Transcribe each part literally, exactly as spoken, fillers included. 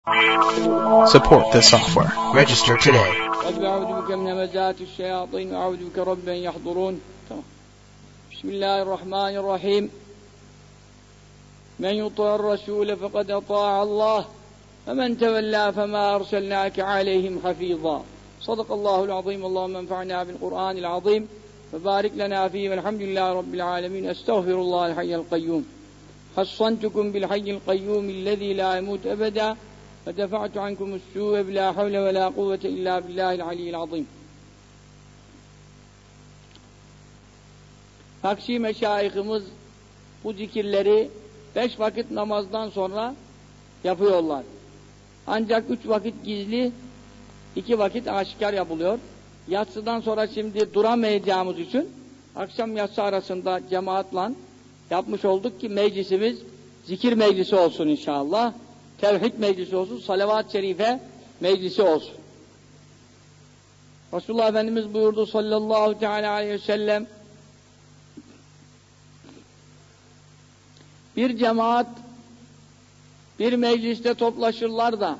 Support this software. Register today. رب أعوذ بك من همزات الشياطين وأعوذ بك رب أن يحضرون. بسم الله الرحمن الرحيم. من يطع الرسول فقد أطاع الله ومن تولى فما أرسلناك عليهم حفيظا. صدق الله العظيم. اللهم انفعنا بالقرآن العظيم وبارك لنا فيه والحمد لله رب العالمين. أستغفر الله الحي القيوم. حصنتكم بالحي القيوم الذي لا يموت أبدا فدفعت عنكم السوء بلا حول ولا قوة إلا بالله العلي العظيم. Hakşi meşayihimiz bu zikirleri beş vakit namazdan sonra yapıyorlar. Ancak üç vakit gizli, iki vakit aşikar yapılıyor. Yatsıdan sonra şimdi duramayacağımız için akşam yatsı arasında cemaatla yapmış olduk ki meclisimiz zikir meclisi olsun inşallah. Tevhid meclisi olsun, salavat-ı şerife meclisi olsun. Resulullah Efendimiz buyurdu sallallahu teala aleyhi ve sellem, bir cemaat bir mecliste toplaşırlar da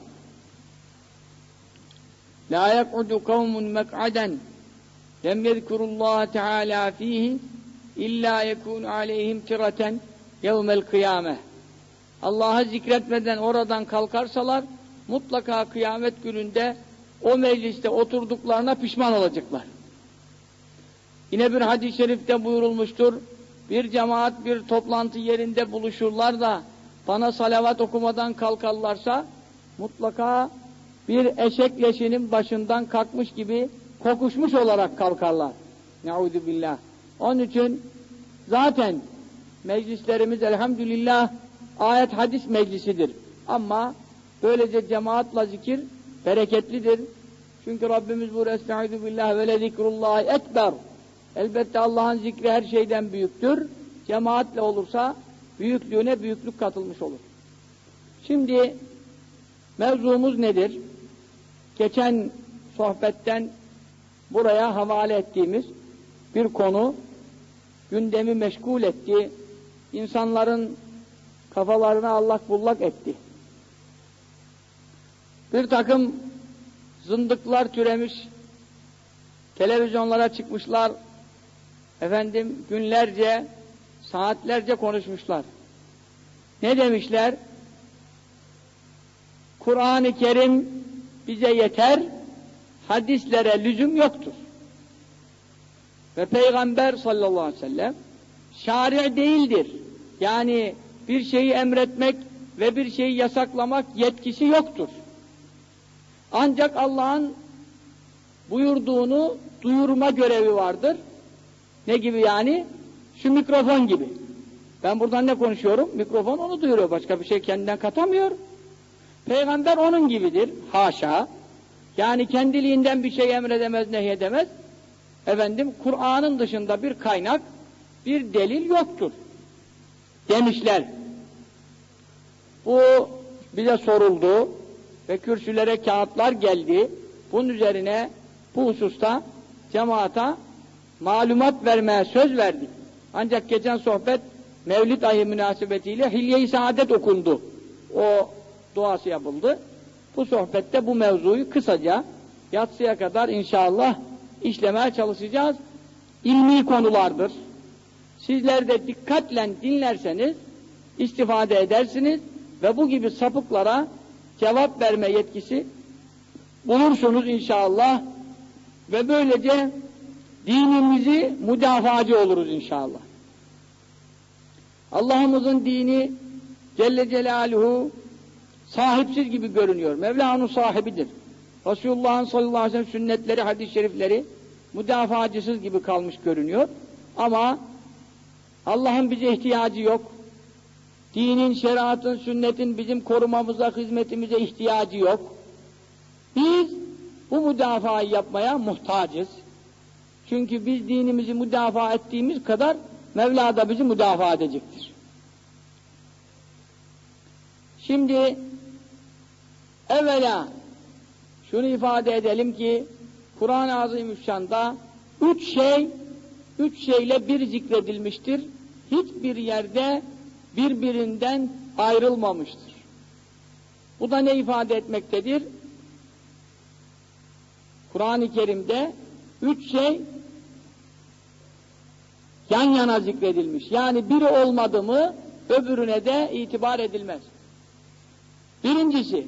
la yek'udu kavmun mek'aden lem yezkurullaha teala fihi illa yekunu aleyhim tireten yevmel kıyameh. Allah'ı zikretmeden oradan kalkarsalar mutlaka kıyamet gününde o mecliste oturduklarına pişman olacaklar. Yine bir hadis-i şerifte buyurulmuştur. Bir cemaat bir toplantı yerinde buluşurlar da bana salavat okumadan kalkarlarsa mutlaka bir eşek leşinin başından kalkmış gibi kokuşmuş olarak kalkarlar. Ne'ûzubillah. Onun için zaten meclislerimiz elhamdülillah ayet hadis meclisidir. Ama böylece cemaatla zikir bereketlidir. Çünkü Rabbimiz buyuruyor estaizu billah ve le zikrullahi ekber. Elbette Allah'ın zikri her şeyden büyüktür. Cemaatle olursa büyüklüğüne büyüklük katılmış olur. Şimdi mevzumuz nedir? Geçen sohbetten buraya havale ettiğimiz bir konu gündemi meşgul etti. İnsanların kafalarını allak bullak etti. Bir takım zındıklar türemiş, televizyonlara çıkmışlar, efendim günlerce, saatlerce konuşmuşlar. Ne demişler? Kur'an-ı Kerim bize yeter, hadislere lüzum yoktur. Ve Peygamber sallallahu aleyhi ve sellem şari' değildir. Yani bir şeyi emretmek ve bir şeyi yasaklamak yetkisi yoktur. Ancak Allah'ın buyurduğunu duyurma görevi vardır. Ne gibi yani? Şu mikrofon gibi. Ben buradan ne konuşuyorum? Mikrofon onu duyuruyor. Başka bir şey kendinden katamıyor. Peygamber onun gibidir. Haşa. Yani kendiliğinden bir şey emredemez, nehyedemez. Efendim, Kur'an'ın dışında bir kaynak, bir delil yoktur demişler. Bu bize soruldu ve kürsülere kağıtlar geldi. Bunun üzerine bu hususta cemaata malumat vermeye söz verdik. Ancak geçen sohbet Mevlid ayı münasebetiyle Hilye-i Saadet okundu. O duası yapıldı. Bu sohbette bu mevzuyu kısaca yatsıya kadar inşallah işlemeye çalışacağız. İlmi konulardır. Sizler de dikkatle dinlerseniz istifade edersiniz ve bu gibi sapıklara cevap verme yetkisi bulursunuz inşallah ve böylece dinimizi müdafacı oluruz inşallah. Allah'ımızın dini Celle Celaluhu sahipsiz gibi görünüyor. Mevla onun sahibidir. Resulullah'ın sallallahu aleyhi ve sellem sünnetleri, hadis-i şerifleri müdafacısız gibi kalmış görünüyor. Ama Allah'ın bize ihtiyacı yok. Dinin, şeriatın, sünnetin bizim korumamıza, hizmetimize ihtiyacı yok. Biz bu müdafayı yapmaya muhtacız. Çünkü biz dinimizi müdafaa ettiğimiz kadar Mevla da bizi müdafaa edecektir. Şimdi evvela şunu ifade edelim ki Kur'an-ı Azimüşşan'da üç şey, üç şeyle bir zikredilmiştir. Hiçbir yerde birbirinden ayrılmamıştır. Bu da ne ifade etmektedir? Kur'an-ı Kerim'de üç şey yan yana zikredilmiş. Yani biri olmadı mı öbürüne de itibar edilmez. Birincisi,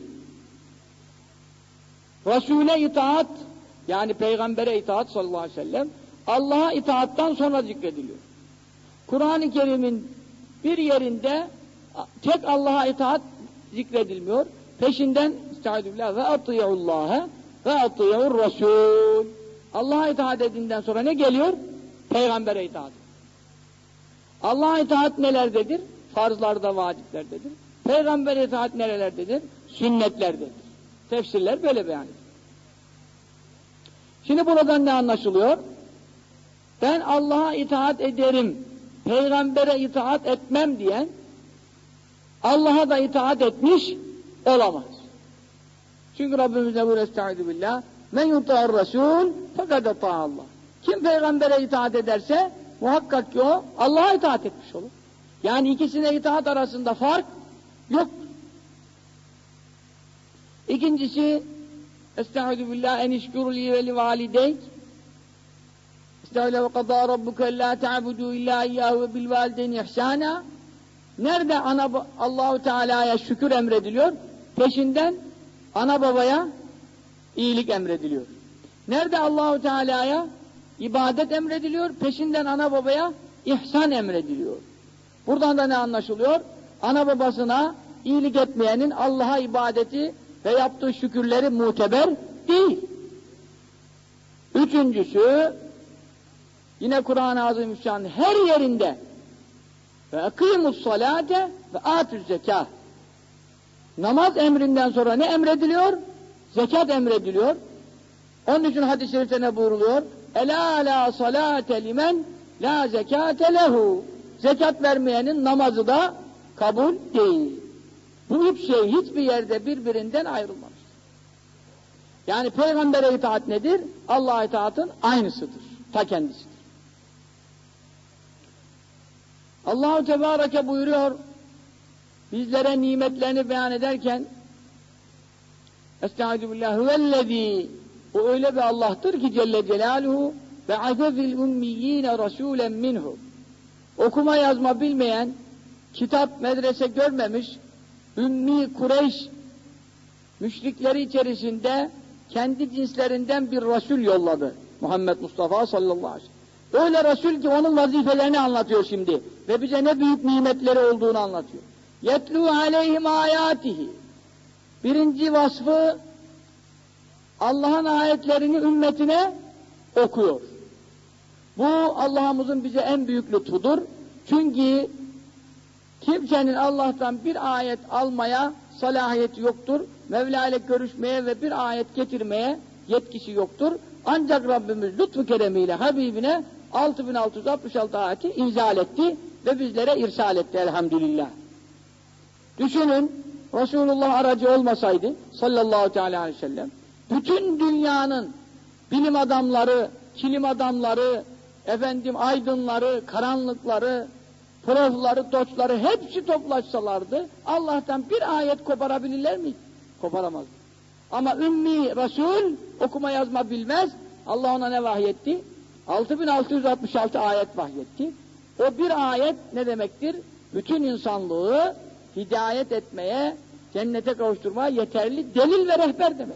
Resul'e itaat, yani Peygamber'e itaat sallallahu aleyhi ve sellem, Allah'a itaattan sonra zikrediliyor. Kur'an-ı Kerim'in bir yerinde tek Allah'a itaat zikredilmiyor. Peşinden estağfirullah ve ati'ullâhe ve ati'ur Resul. Allah'a itaat edinden sonra ne geliyor? Peygamber'e itaat. Allah'a itaat nelerdedir? Farzlarda, vaciplerdedir. Peygamber'e itaat nerelerdedir? Sünnetlerdedir. Tefsirler böyle beyan ediyor. Şimdi buradan ne anlaşılıyor? Ben Allah'a itaat ederim, Peygamber'e itaat etmem diyen Allah'a da itaat etmiş olamaz. Çünkü Rabbimiz ne buyuruyor? Estaizu billah. Men yuta'ar Resul fekad Allah. Kim Peygamber'e itaat ederse muhakkak ki o Allah'a itaat etmiş olur. Yani ikisine itaat arasında fark yok. İkincisi, estaizu billah en işkuru li ve li valideyk. Estaizu ve kadâ rabbuke la ta'budu illa iyyâhu ve bil valideyni ihsâna. Nerede ana Allahu Teala'ya şükür emrediliyor? Peşinden ana babaya iyilik emrediliyor. Nerede Allahu Teala'ya ibadet emrediliyor? Peşinden ana babaya ihsan emrediliyor. Buradan da ne anlaşılıyor? Ana babasına iyilik etmeyenin Allah'a ibadeti ve yaptığı şükürleri muteber değil. Üçüncüsü, yine Kur'an-ı Azimüşşan'ın her yerinde ve akîmus salâte ve âtüz zekâh. Namaz emrinden sonra ne emrediliyor? Zekat emrediliyor. Onun için hadis-i şerifte ne buyruluyor? Elâ lâ salâte limen lâ zekâte lehu. Zekat vermeyenin namazı da kabul değil. Bu üç şey hiçbir yerde birbirinden ayrılmaz. Yani Peygamber'e itaat nedir? Allah'a itaatın aynısıdır. Ta kendisidir. Allah-u Tebareke buyuruyor, bizlere nimetlerini beyan ederken Estaizu billah huvellezî, o öyle bir Allah'tır ki Celle Celaluhu ve azezil ummiyyîne rasûlen minhu. Okuma yazma bilmeyen, kitap, medrese görmemiş, ümmi Kureyş müşrikleri içerisinde kendi cinslerinden bir Resul yolladı. Muhammed Mustafa sallallahu aleyhi ve sellem. Öyle Resul ki onun vazifelerini anlatıyor şimdi. Ve bize ne büyük nimetleri olduğunu anlatıyor. Yetlû aleyhim âyâtihi. Birinci vasfı, Allah'ın ayetlerini ümmetine okuyor. Bu Allah'ımızın bize en büyük lütfudur. Çünkü kimsenin Allah'tan bir ayet almaya salahiyeti yoktur. Mevla ile görüşmeye ve bir ayet getirmeye yetkisi yoktur. Ancak Rabbimiz lütfu keremiyle Habibine altı bin altı yüz altmış altı ayeti inzal etti ve bizlere irsal etti elhamdülillah. Düşünün, Resulullah aracı olmasaydı sallallahu aleyhi ve sellem, bütün dünyanın bilim adamları, kilim adamları, efendim aydınları, karanlıkları, profları, doçları hepsi toplaşsalardı Allah'tan bir ayet koparabilirler mi? Koparamaz. Ama ümmi Resul okuma yazma bilmez. Allah ona ne vahyetti? altı bin altı yüz altmış altı ayet vahyetti. O bir ayet ne demektir? Bütün insanlığı hidayet etmeye, cennete kavuşturmaya yeterli delil ve rehber demek.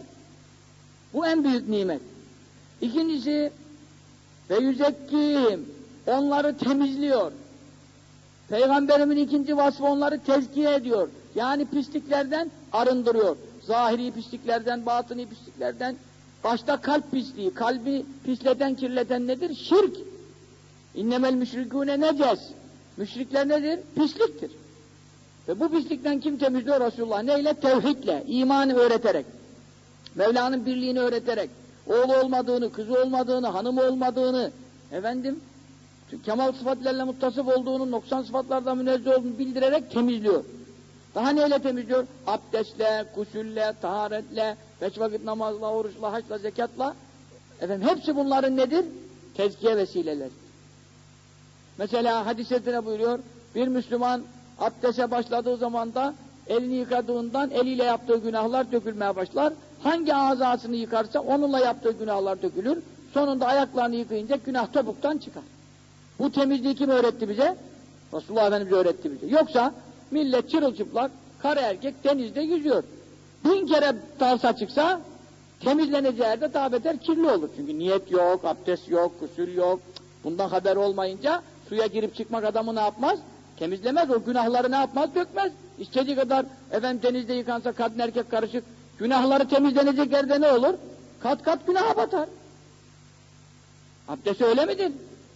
Bu en büyük nimet. İkincisi ve yüzekkihim, onları temizliyor. Peygamberimin ikinci vasfı onları tezkiye ediyor. Yani pisliklerden arındırıyor. Zahiri pisliklerden, batini pisliklerden. Başta kalp pisliği, kalbi pisleten, kirleten nedir? Şirk. İnnemel müşrikûne neces. Müşrikler nedir? Pisliktir. Ve bu pislikten kim temizliyor Resulullah? Neyle? Tevhidle, imanı öğreterek. Mevla'nın birliğini öğreterek. Oğlu olmadığını, kızı olmadığını, hanımı olmadığını, efendim, kemal sıfatlarla muttasıf olduğunu, noksan sıfatlardan münezzeh olduğunu bildirerek temizliyor. Daha neyle temizliyor? Abdestle, gusülle, taharetle, beş vakit namazla, oruçla, haçla, zekatla. Efendim hepsi bunların nedir? Tezkiye vesileleri. Mesela hadis-i şerifte buyuruyor, bir Müslüman abdeste başladığı zaman da elini yıkadığından eliyle yaptığı günahlar dökülmeye başlar. Hangi azasını yıkarsa onunla yaptığı günahlar dökülür. Sonunda ayaklarını yıkayınca günah topuktan çıkar. Bu temizliği kim öğretti bize? Resulullah Efendimiz öğretti bize. Yoksa millet çırılçıplak, karı erkek denizde yüzüyor. Bin kere dalsa çıksa temizleneceği yerde daha beter kirli olur. Çünkü niyet yok, abdest yok, gusül yok. Bundan haber olmayınca suya girip çıkmak adamı ne yapmaz? Temizlemez. O günahları ne yapmaz? Dökmez. İstediği kadar efendim denizde yıkansa kadın erkek karışık. Günahları temizlenecek yerde ne olur? Kat kat günaha batar. Abdest öyle midir?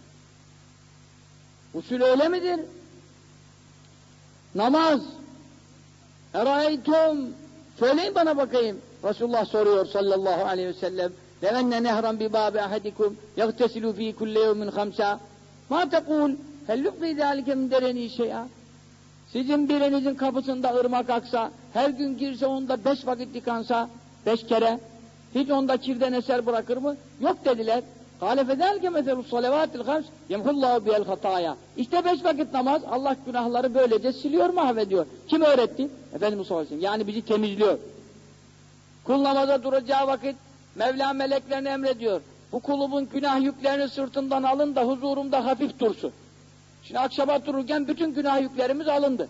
Usul öyle midir? Namaz. Eraytum. Söyleyin bana bakayım. Resulullah soruyor sallallahu aleyhi ve sellem. Levenne nehran bi bâbi ahadikum yagtesilu fî kulle yevmin hamsa. Ma tekul. Hel yubqî zâlike min dereni şey'a. Sizin birinizin kapısında ırmak aksa, her gün girse onda beş vakit yıkansa, beş kere, hiç onda kirden eser bırakır mı? Yok dediler. Kâle fedâlke meselus salevâtil hams, yemhullâhu bihel hatâya. İşte beş vakit namaz, Allah günahları böylece siliyor, mahvediyor. Kim öğretti? Efendimiz sallallahu aleyhi ve sellem. Yani bizi temizliyor. Kul namaza duracağı vakit, Mevla meleklerini emrediyor. Bu kulumun günah yüklerini sırtından alın da huzurumda hafif dursun. Şimdi akşama dururken bütün günah yüklerimiz alındı.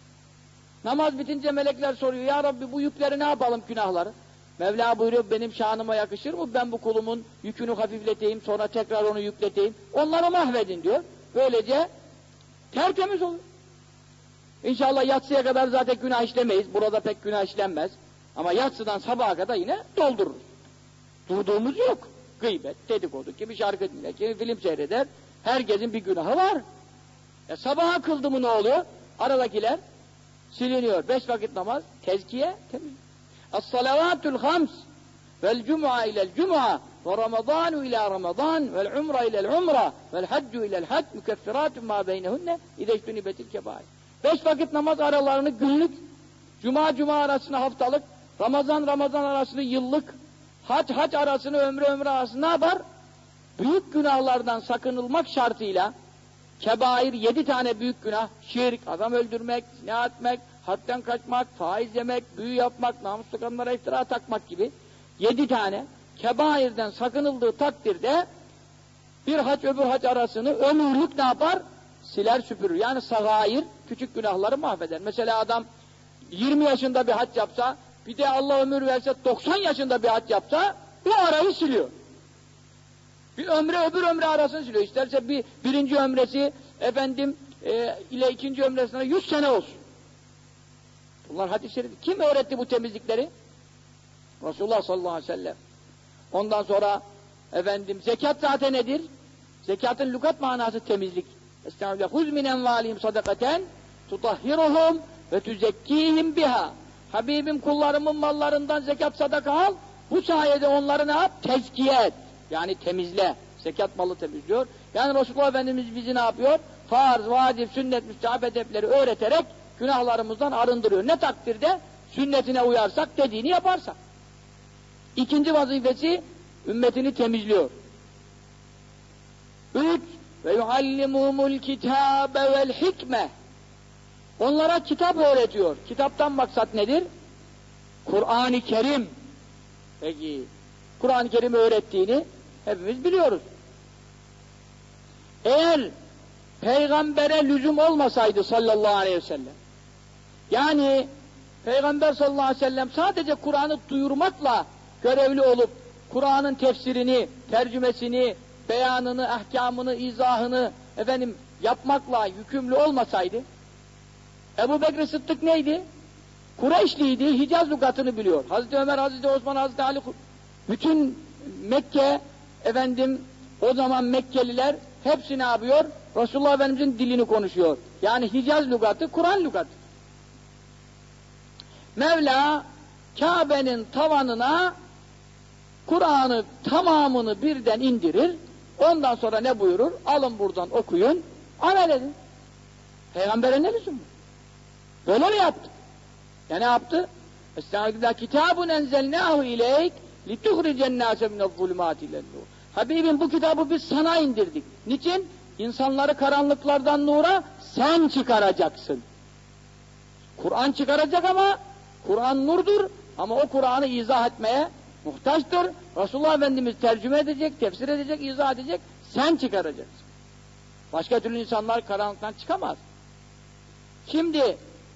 Namaz bitince melekler soruyor, ya Rabbi bu yükleri ne yapalım günahları? Mevla buyuruyor, benim şanıma yakışır mı? Ben bu kulumun yükünü hafifleteyim, sonra tekrar onu yükleteyim. Onları mahvedin diyor. Böylece tertemiz olur. İnşallah yatsıya kadar zaten günah işlemeyiz. Burada pek günah işlenmez. Ama yatsıdan sabaha kadar yine doldururuz. Durduğumuz yok. Gıybet, dedikodu, kimi şarkı dinler, kimi film seyreder. Herkesin bir günahı var. E sabaha kıldı mı ne oluyor? Aradakiler siliniyor. Beş vakit namaz, tezkiye, temiz. Es-salavatul hams vel cum'a ilel cum'a ve ramadanu ila ramazan vel umra ilel umra vel haccu ilel hac mükeffiratun ma beynehunne ideştunibetil kebair. Beş vakit namaz aralarını günlük, cuma cuma arasını haftalık, ramazan ramazan arasını yıllık, hac hac arasını ömre ömre arasını ne yapar? Büyük günahlardan sakınılmak şartıyla kebair yedi tane büyük günah, şirk, adam öldürmek, zina etmek, hadden kaçmak, faiz yemek, büyü yapmak, namuslu kadınlara iftira takmak gibi yedi tane kebairden sakınıldığı takdirde bir hac öbür hac arasını ömürlük ne yapar? Siler süpürür. Yani sagair küçük günahları mahveder. Mesela adam yirmi yaşında bir hac yapsa, bir de Allah ömür verse doksan yaşında bir hac yapsa, bu arayı siliyor. Bir ömre öbür ömre arasını siliyor. İsterse bir birinci ömresi efendim e, ile ikinci ömresine yüz sene olsun. Bunlar hadis-i şerif. Kim öğretti bu temizlikleri? Resulullah sallallahu aleyhi ve sellem. Ondan sonra efendim zekat zaten nedir? Zekatın lügat manası temizlik. Estağfirullah. Huz min envalihim sadakaten tutahhiruhum ve tuzekkihim biha. Habibim kullarımın mallarından zekat sadaka al. Bu sayede onları ne yap? Tezkiye et. Yani temizle. Zekat malı temizliyor. Yani Resulullah Efendimiz bizi ne yapıyor? Farz, vacip, sünnet, müstehap edepleri öğreterek günahlarımızdan arındırıyor. Ne takdirde? Sünnetine uyarsak, dediğini yaparsak. İkinci vazifesi ümmetini temizliyor. Üç, ve yuallimuhumul kitabe vel hikme. Onlara kitap öğretiyor. Kitaptan maksat nedir? Kur'an-ı Kerim. Peki, Kur'an-ı Kerim öğrettiğini hepimiz biliyoruz. Eğer peygambere lüzum olmasaydı sallallahu aleyhi ve sellem, yani Peygamber sallallahu aleyhi ve sellem sadece Kur'an'ı duyurmakla görevli olup Kur'an'ın tefsirini, tercümesini, beyanını, ahkamını, izahını efendim yapmakla yükümlü olmasaydı, Ebu Bekir Sıddık neydi? Kureyşliydi, Hicaz lügatını biliyor. Hazreti Ömer, Hazreti Osman, Hazreti Ali, bütün Mekke efendim o zaman Mekkeliler hepsi ne yapıyor? Resulullah Efendimiz'in dilini konuşuyor. Yani Hicaz lügatı, Kur'an lügatı. Mevla Kabe'nin tavanına Kur'an'ı tamamını birden indirir. Ondan sonra ne buyurur? Alın buradan okuyun, amel edin. Peygamber'e ne lüzum? Böyle mi yaptı? Ya ne yaptı? Estağfirullah, kitabun enzelnâhu ileyk lituhricen nâse minezzulümâti ilennûr. Habibim bu kitabı biz sana indirdik. Niçin? İnsanları karanlıklardan nura sen çıkaracaksın. Kur'an çıkaracak ama Kur'an nurdur ama o Kur'an'ı izah etmeye muhtaçtır. Resulullah Efendimiz tercüme edecek, tefsir edecek, izah edecek. Sen çıkaracaksın. Başka türlü insanlar karanlıktan çıkamaz. Şimdi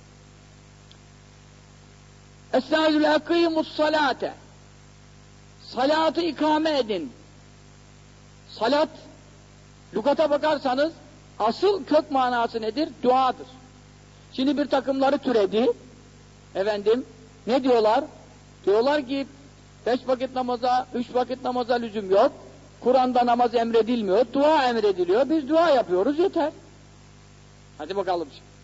Estağfirullah ekîmus salate. Salatı ikame edin. Salat, lügata bakarsanız asıl kök manası nedir? Duadır. Şimdi bir takımları türedi. Efendim, ne diyorlar? Diyorlar ki beş vakit namaza, üç vakit namaza lüzum yok. Kur'an'da namaz emredilmiyor, dua emrediliyor. Biz dua yapıyoruz, yeter. Hadi bakalım şimdi.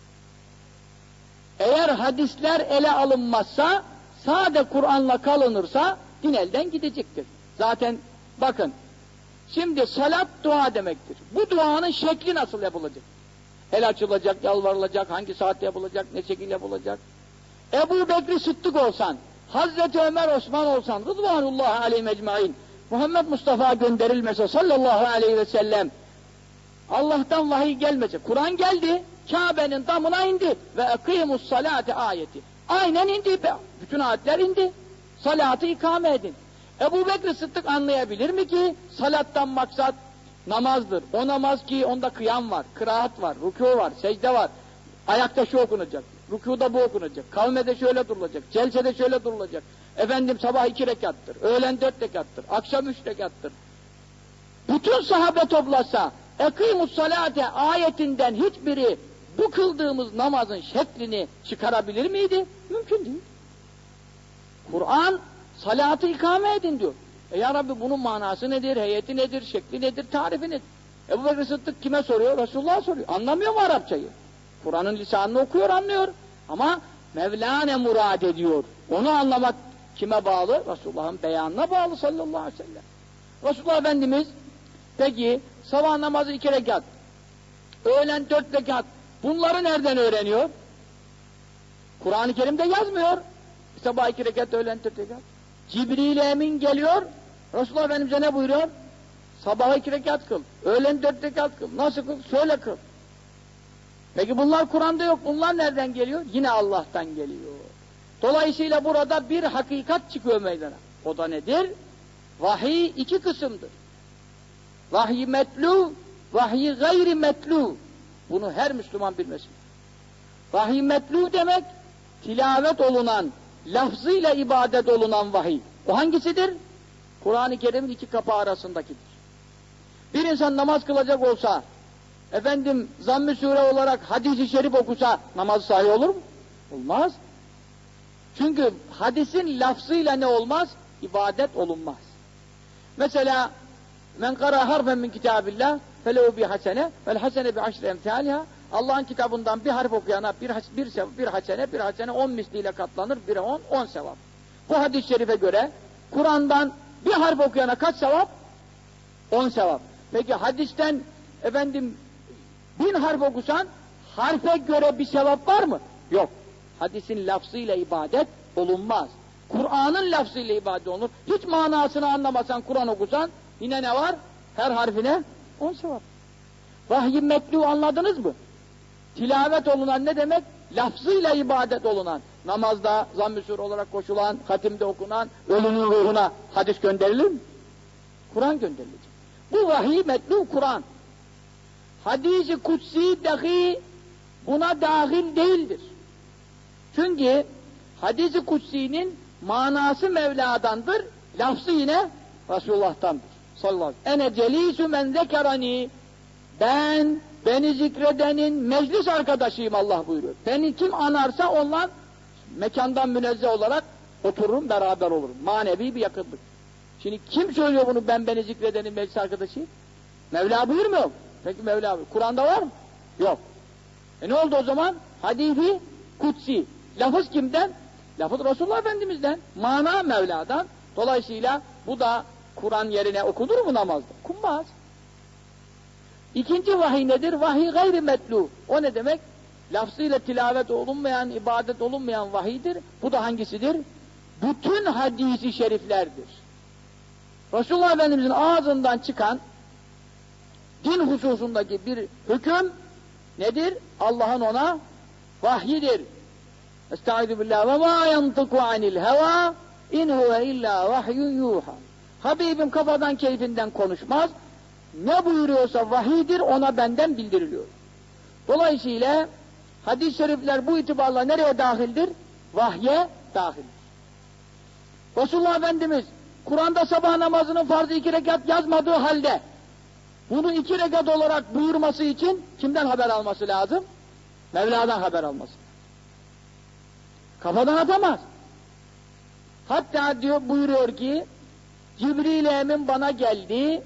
Eğer hadisler ele alınmazsa, sade Kur'an'la kalınırsa din elden gidecektir. Zaten bakın, şimdi salat dua demektir. Bu duanın şekli nasıl yapılacak? El açılacak, yalvarılacak, hangi saatte yapılacak, ne şekilde yapılacak? Ebu Bekri Sıddık olsan, Hazreti Ömer Osman olsan, Rıdvanullahi aleyhim ecmaîn, Muhammed Mustafa gönderilmese sallallahu aleyhi ve sellem, Allah'tan vahiy gelmese, Kur'an geldi, Kabe'nin damına indi ve ekîmus salate ayeti. Aynen indi, bütün ayetler indi. Salatı ikame edin. Ebu Bekir Sıddık anlayabilir mi ki salattan maksat namazdır. O namaz ki onda kıyam var, kıraat var, rükû var, secde var. Ayakta şu okunacak, rükûda bu okunacak, kavmede şöyle durulacak, celsede şöyle durulacak. Efendim sabah iki rekattır, öğlen dört rekattır, akşam üç rekattır. Bütün sahabe toplasa ekîmus salate ayetinden hiçbiri bu kıldığımız namazın şeklini çıkarabilir miydi? Mümkün değil. Kur'an salatı ikame edin diyor. E ya Rabbi bunun manası nedir, heyeti nedir, şekli nedir, tarifi nedir? Ebu Bekir Sıddık kime soruyor? Resulullah'a soruyor. Anlamıyor mu Arapçayı? Kur'an'ın lisanını okuyor, anlıyor. Ama Mevla ne murad ediyor? Onu anlamak kime bağlı? Resulullah'ın beyanına bağlı sallallahu aleyhi ve sellem. Resulullah Efendimiz peki sabah namazı iki rekat, öğlen dört rekat, bunları nereden öğreniyor? Kur'an-ı Kerim'de yazmıyor. Sabah iki rekat, öğlen dört rekat. Cibril-i Emin geliyor, Resulullah Efendimiz'e ne buyuruyor? Sabah iki rekat kıl, öğlen dört rekat kıl. Nasıl kıl? Söyle kıl. Peki bunlar Kur'an'da yok, bunlar nereden geliyor? Yine Allah'tan geliyor. Dolayısıyla burada bir hakikat çıkıyor meydana. O da nedir? Vahiy iki kısımdır. Vahiy metlu, vahiy gayri metlu. Bunu her Müslüman bilmesi. Vahiy metlu demek, tilavet olunan, lafzıyla ibadet olunan vahiy. O hangisidir? Kur'an-ı Kerim'in iki kapağı arasındakidir. Bir insan namaz kılacak olsa, efendim zamm-ı sure olarak hadis-i şerif okusa, namazı sahih olur mu? Olmaz. Çünkü hadisin lafzıyla ne olmaz? İbadet olunmaz. Mesela, men kara harfen min kitabillah, felehu bi hasene, vel hasene bi aşri emthaliha. Allah'ın kitabından bir harf okuyana bir, bir, bir hasene, bir hasene on misliyle katlanır, bir on, on sevap. Bu hadis-i şerife göre, Kur'an'dan bir harf okuyana kaç sevap? On sevap. Peki hadisten, efendim, bin harf okusan, harfe göre bir sevap var mı? Yok. Hadisin lafzıyla ibadet olunmaz. Kur'an'ın lafzıyla ibadet olunur. Hiç manasını anlamasan, Kur'an okusan, yine ne var? Her harfine on sevap. Vahiy-i metlu anladınız mı? Tilavet olunan ne demek? Lafzıyla ibadet olunan. Namazda, zamm-ı sure olarak koşulan, hatimde okunan, ölünün ruhuna hadis gönderilir mi? Kur'an gönderilecek. Bu vahiy metlu Kur'an. Hadis-i kutsi dahi buna dahil değildir. Çünkü hadis-i kutsi'nin manası Mevla'dandır, lafzı yine Resulullah'tandır. Sallallahu aleyhi ve sellem. Ene celîsü men zekerani. Ben, beni zikredenin meclis arkadaşıyım Allah buyuruyor. Beni kim anarsa ondan mekandan münezzeh olarak otururum, beraber olurum. Manevi bir yakınlık. Şimdi kim söylüyor bunu, ben beni zikredenin meclis arkadaşıyım? Mevla buyurmuyor. Peki Mevla buyuruyor. Kur'an'da var mı? Yok. E ne oldu o zaman? Hadis-i kutsi. Lafız kimden? Lafız Resulullah Efendimiz'den. Mana Mevla'dan. Dolayısıyla bu da Kur'an yerine okunur mu namazda? Okunmaz. İkinci vahiy nedir? Vahiy gayri metlu. O ne demek? Lafzıyla tilavet olunmayan, ibadet olunmayan vahiydir. Bu da hangisidir? Bütün hadisi şeriflerdir. Resulullah Efendimiz'in ağzından çıkan din hususundaki bir hüküm nedir? Allah'ın ona vahyidir. Estaizu billah ve ma yantıku anil heva in huve illa vahyun yuha. Habibim kafadan keyfinden konuşmaz. Ne buyuruyorsa vahidir, ona benden bildiriliyor. Dolayısıyla hadis-i şerifler bu itibarla nereye dahildir? Vahye dahildir. Resulullah Efendimiz Kur'an'da sabah namazının farzı iki rekat yazmadığı halde bunu iki rekat olarak buyurması için kimden haber alması lazım? Mevla'dan haber alması. Kafadan atamaz. Hatta diyor, buyuruyor ki Cibril Emin bana geldi,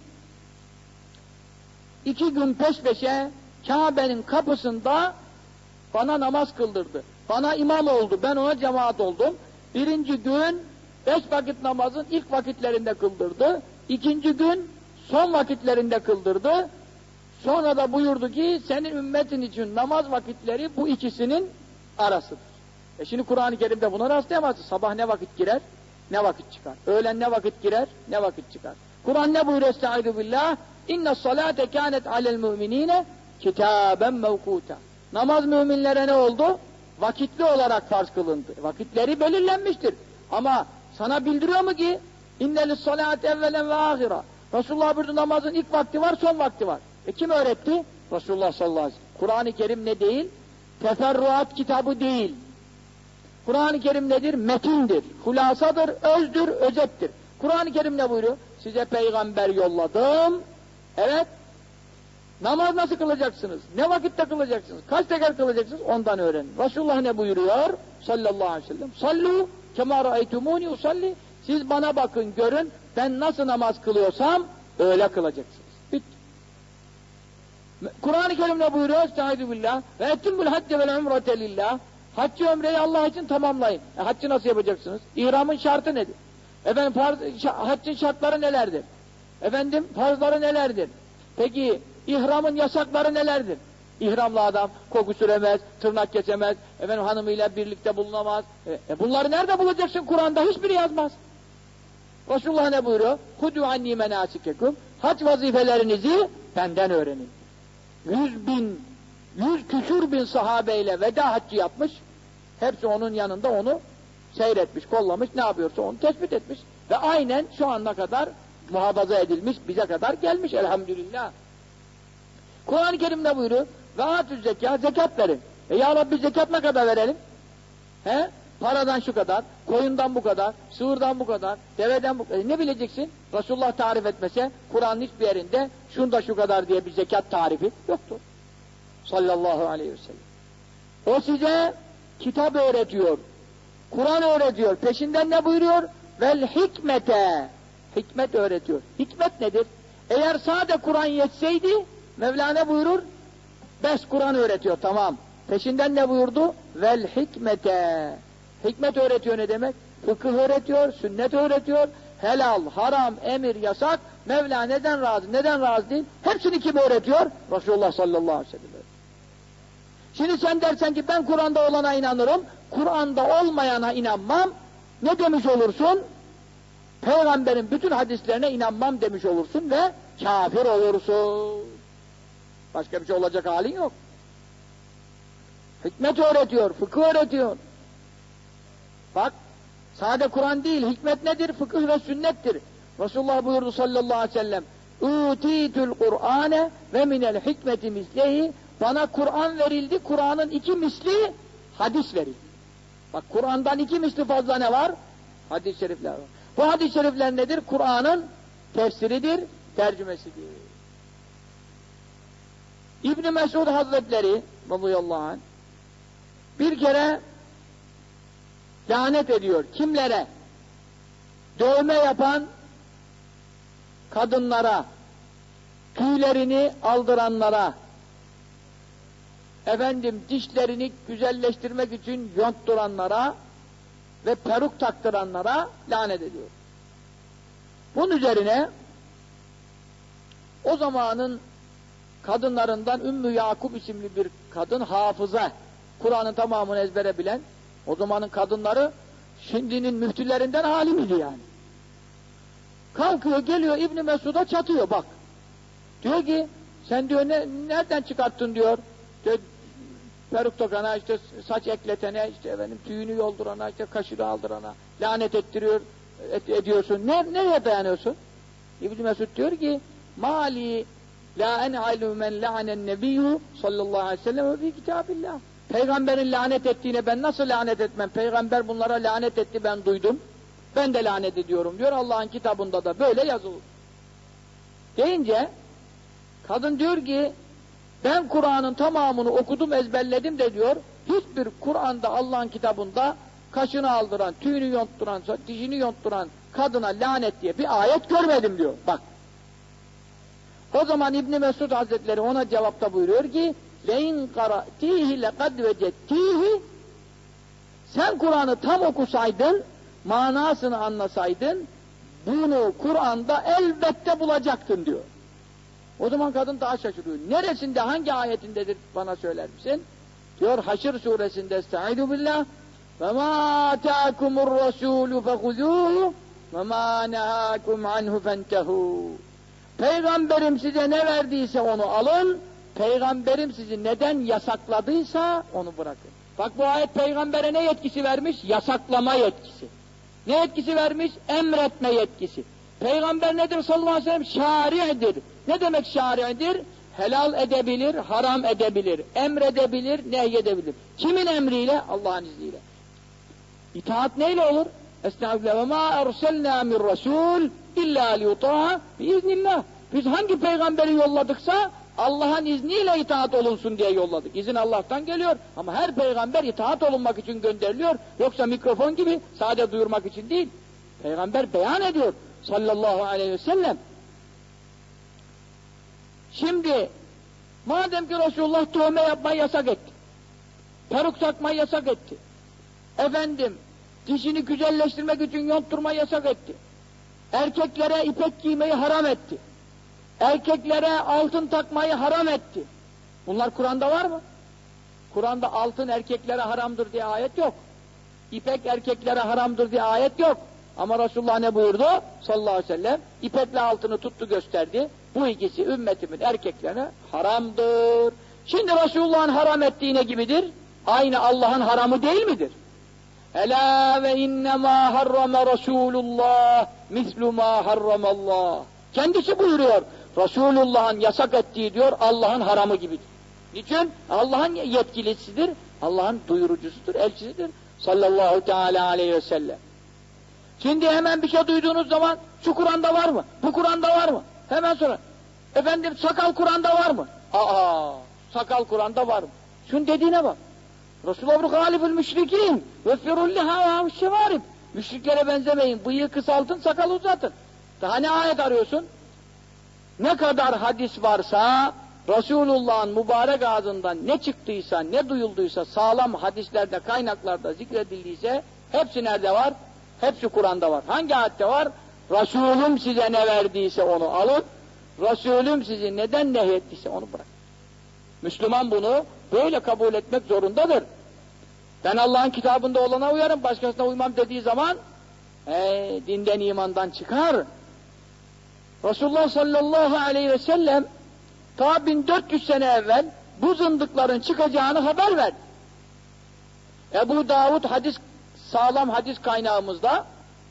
iki gün peş peşe Kabe'nin kapısında bana namaz kıldırdı. Bana imam oldu, ben ona cemaat oldum. Birinci gün beş vakit namazın ilk vakitlerinde kıldırdı. İkinci gün son vakitlerinde kıldırdı. Sonra da buyurdu ki senin ümmetin için namaz vakitleri bu ikisinin arasıdır. E şimdi Kur'an-ı Kerim'de buna rastlayamazsın. Sabah ne vakit girer, ne vakit çıkar. Öğlen ne vakit girer, ne vakit çıkar. Kur'an ne buyuruyor? Estaizu billah. İnne salate kânet alel müminine kitâben mevkûta. Namaz müminlere ne oldu? Vakitli olarak farz kılındı. Vakitleri belirlenmiştir. Ama sana bildiriyor mu ki innelis salate evvelen ve ahira. Resulullah buyurdu, namazın ilk vakti var, son vakti var. E kim öğretti? Resulullah sallallahu aleyhi ve sellem. Kur'an-ı Kerim ne değil? Teferruat kitabı değil. Kur'an-ı Kerim nedir? Metindir, hulasadır, özdür, özettir. Kur'an-ı Kerim ne buyuruyor? Size peygamber yolladım. Evet. Namaz nasıl kılacaksınız? Ne vakitte kılacaksınız? Kaç teker kılacaksınız? Ondan öğrenin. Resulullah ne buyuruyor? Sallallahu aleyhi ve sellem. Sallu kemâ ra'eytumûni usalli. Siz bana bakın, görün. Ben nasıl namaz kılıyorsam öyle kılacaksınız. Bitti. Kur'an-ı Kerim ne buyuruyor? Estaizu billah. Ve etimmül hacce vel umrete lillah. Haccı ömreyi Allah için tamamlayın. E, haccı nasıl yapacaksınız? İhramın şartı nedir? Efendim farz, haccın şartları nelerdir? Efendim farzları nelerdir? Peki ihramın yasakları nelerdir? İhramlı adam koku süremez, tırnak kesemez, efendim hanımıyla birlikte bulunamaz. E, e bunları nerede bulacaksın? Kur'an'da hiçbiri yazmaz. Resulullah ne buyuruyor? Hudû annî menâsikekum. Hac vazifelerinizi benden öğrenin. Yüz bin, yüz küsür bin sahabeyle veda haccı yapmış. Hepsi onun yanında onu seyretmiş, kollamış, ne yapıyorsa onu tespit etmiş. Ve aynen şu ana kadar muhafaza edilmiş, bize kadar gelmiş elhamdülillah. Kur'an-ı Kerim ne buyuruyor? Ve atü zekat, zekat verin. E ya Rabbi zekat ne kadar verelim? He? Paradan şu kadar, koyundan bu kadar, sığırdan bu kadar, deveden bu kadar. E ne bileceksin? Resulullah tarif etmese, Kur'an'ın hiçbir yerinde şunda şu kadar diye bir zekat tarifi yoktur. Sallallahu aleyhi ve sellem. O size kitap öğretiyor, Kur'an öğretiyor. Peşinden ne buyuruyor? Vel hikmete. Hikmet öğretiyor. Hikmet nedir? Eğer sade Kur'an yetseydi, Mevlana buyurur, beş Kur'an öğretiyor, tamam. Peşinden ne buyurdu? Vel hikmete. Hikmet öğretiyor ne demek? Fıkıh öğretiyor, sünnet öğretiyor, helal, haram, emir, yasak, Mevla neden razı, neden razı değil? Hepsini kim öğretiyor? Resulullah sallallahu aleyhi ve sellem. Şimdi sen dersen ki ben Kur'an'da olana inanırım, Kur'an'da olmayana inanmam, ne demiş olursun? Peygamberin bütün hadislerine inanmam demiş olursun ve kafir olursun. Başka bir şey olacak halin yok. Hikmet öğretiyor, fıkıh öğretiyor. Bak, sade Kur'an değil, hikmet nedir? Fıkıh ve sünnettir. Resulullah buyurdu sallallahu aleyhi ve sellem, "Utîtül Kur'ane ve minel hikmeti mislehi." Bana Kur'an verildi, Kur'an'ın iki misli hadis verildi. Bak, Kur'an'dan iki misli fazla ne var? Hadis-i şerifler var. Bu hadis-i şerifler nedir? Kur'an'ın tefsiridir, tercümesidir. İbn-i Mesud Hazretleri radıyallahu anh bir kere lanet ediyor. Kimlere? Dövme yapan kadınlara, tüylerini aldıranlara, efendim dişlerini güzelleştirmek için yontturanlara ve peruk taktıranlara lanet ediyor. Bunun üzerine o zamanın kadınlarından Ümmü Yakup isimli bir kadın, hafıza, Kur'an'ın tamamını ezbere bilen, o zamanın kadınları şimdinin müftülerinden alimiydi yani. Kalkıyor, geliyor İbn Mesud'a çatıyor, bak. Diyor ki sen diyor ne, nereden çıkarttın diyor. diyor peruk takana, işte saç ekletene, işte efendim tüyünü yoldurana, işte kaşını aldırana lanet ettiriyor, et, ediyorsun. Ne, nereye dayanıyorsun? İbn Mesud diyor ki mali la en'alu men la'anen nebiyyü sallallahu aleyhi ve sellem fi kitabillah. Peygamberin lanet ettiğine ben nasıl lanet etmem? Peygamber bunlara lanet etti, ben duydum. Ben de lanet ediyorum diyor. Allah'ın kitabında da böyle yazılı. Deyince kadın diyor ki ben Kur'an'ın tamamını okudum, ezberledim de diyor. Hiçbir Kur'an'da Allah'ın kitabında kaşını aldıran, tüyünü yontturan, dişini yontturan kadına lanet diye bir ayet görmedim diyor. Bak. O zaman İbn Mesud Hazretleri ona cevapta buyuruyor ki lein qara'tihi laqad vecettihi. Sen Kur'an'ı tam okusaydın, manasını anlasaydın, bunu Kur'an'da elbette bulacaktın diyor. O zaman kadın daha şaşırıyor. Neresinde, hangi ayetindedir bana söyler misin? Diyor Haşr suresinde Estaizu billah ve mâ atâkumur rasûlü fehuzûhu ve mâ nehâkum anhu fentehû. Peygamberim size ne verdiyse onu alın, Peygamberim sizi neden yasakladıysa onu bırakın. Bak bu ayet peygambere ne yetkisi vermiş? Yasaklama yetkisi. Ne yetkisi vermiş? Emretme yetkisi. Peygamber nedir sallallahu aleyhi ve sellem? Şari'dir. Ne demek şari'dir? Helal edebilir, haram edebilir, emredebilir, nehyedebilir. Kimin emriyle? Allah'ın izniyle. İtaat neyle olur? Estağfirullah ve ma erselna min rasul illa liyuta'a biiznillah. Biz hangi peygamberi yolladıksa Allah'ın izniyle itaat olunsun diye yolladık. İzin Allah'tan geliyor ama her peygamber itaat olunmak için gönderiliyor. Yoksa mikrofon gibi sadece duyurmak için değil. Peygamber beyan ediyor sallallahu aleyhi ve sellem. Şimdi madem ki Resulullah tövbe yapmayı yasak etti, peruk takmayı yasak etti, efendim dişini güzelleştirmek için yontturmayı yasak etti, erkeklere ipek giymeyi haram etti, erkeklere altın takmayı haram etti. Bunlar Kur'an'da var mı? Kur'an'da altın erkeklere haramdır diye ayet yok. İpek erkeklere haramdır diye ayet yok. Ama Resulullah ne buyurdu? Sallallahu aleyhi ve sellem ipekle altını tuttu gösterdi. Bu ikisi ümmetimin erkeklerine haramdır. Şimdi Resulullah'ın haram ettiği ne gibidir? Aynı Allah'ın haramı değil midir? Ela ve innemâ harrama Resulullah mislu mâ harramallah. Kendisi buyuruyor. Resulullah'ın yasak ettiği diyor Allah'ın haramı gibidir. Niçin? Allah'ın yetkilisidir. Allah'ın duyurucusudur, elçisidir. Sallallahu teala aleyhi ve sellem. Şimdi hemen bir şey duyduğunuz zaman şu Kur'an'da var mı? Bu Kur'an'da var mı? Hemen sonra efendim sakal Kur'an'da var mı? Aa, sakal Kur'an'da var mı? Şunun dediğine bak. Resulullah galibül müşrikin ve firulliha ve şevarib. Müşriklere benzemeyin. Bıyığı kısaltın, sakalı uzatın. Daha ne ayet arıyorsun? Ne kadar hadis varsa Resulullah'ın mübarek ağzından ne çıktıysa, ne duyulduysa, sağlam hadislerde, kaynaklarda zikredildiyse hepsi nerede var? Hepsi Kur'an'da var. Hangi ayette var? Resulüm size ne verdiyse onu alın, Resulüm sizi neden nehyettiyse onu bırak. Müslüman bunu böyle kabul etmek zorundadır. Ben Allah'ın kitabında olana uyarım, başkasına uymam dediği zaman ee, dinden imandan çıkar. Resulullah sallallahu aleyhi ve sellem ta bin dört yüz sene evvel bu zındıkların çıkacağını haber verdi. Ebu Davud hadis, sağlam hadis kaynağımızda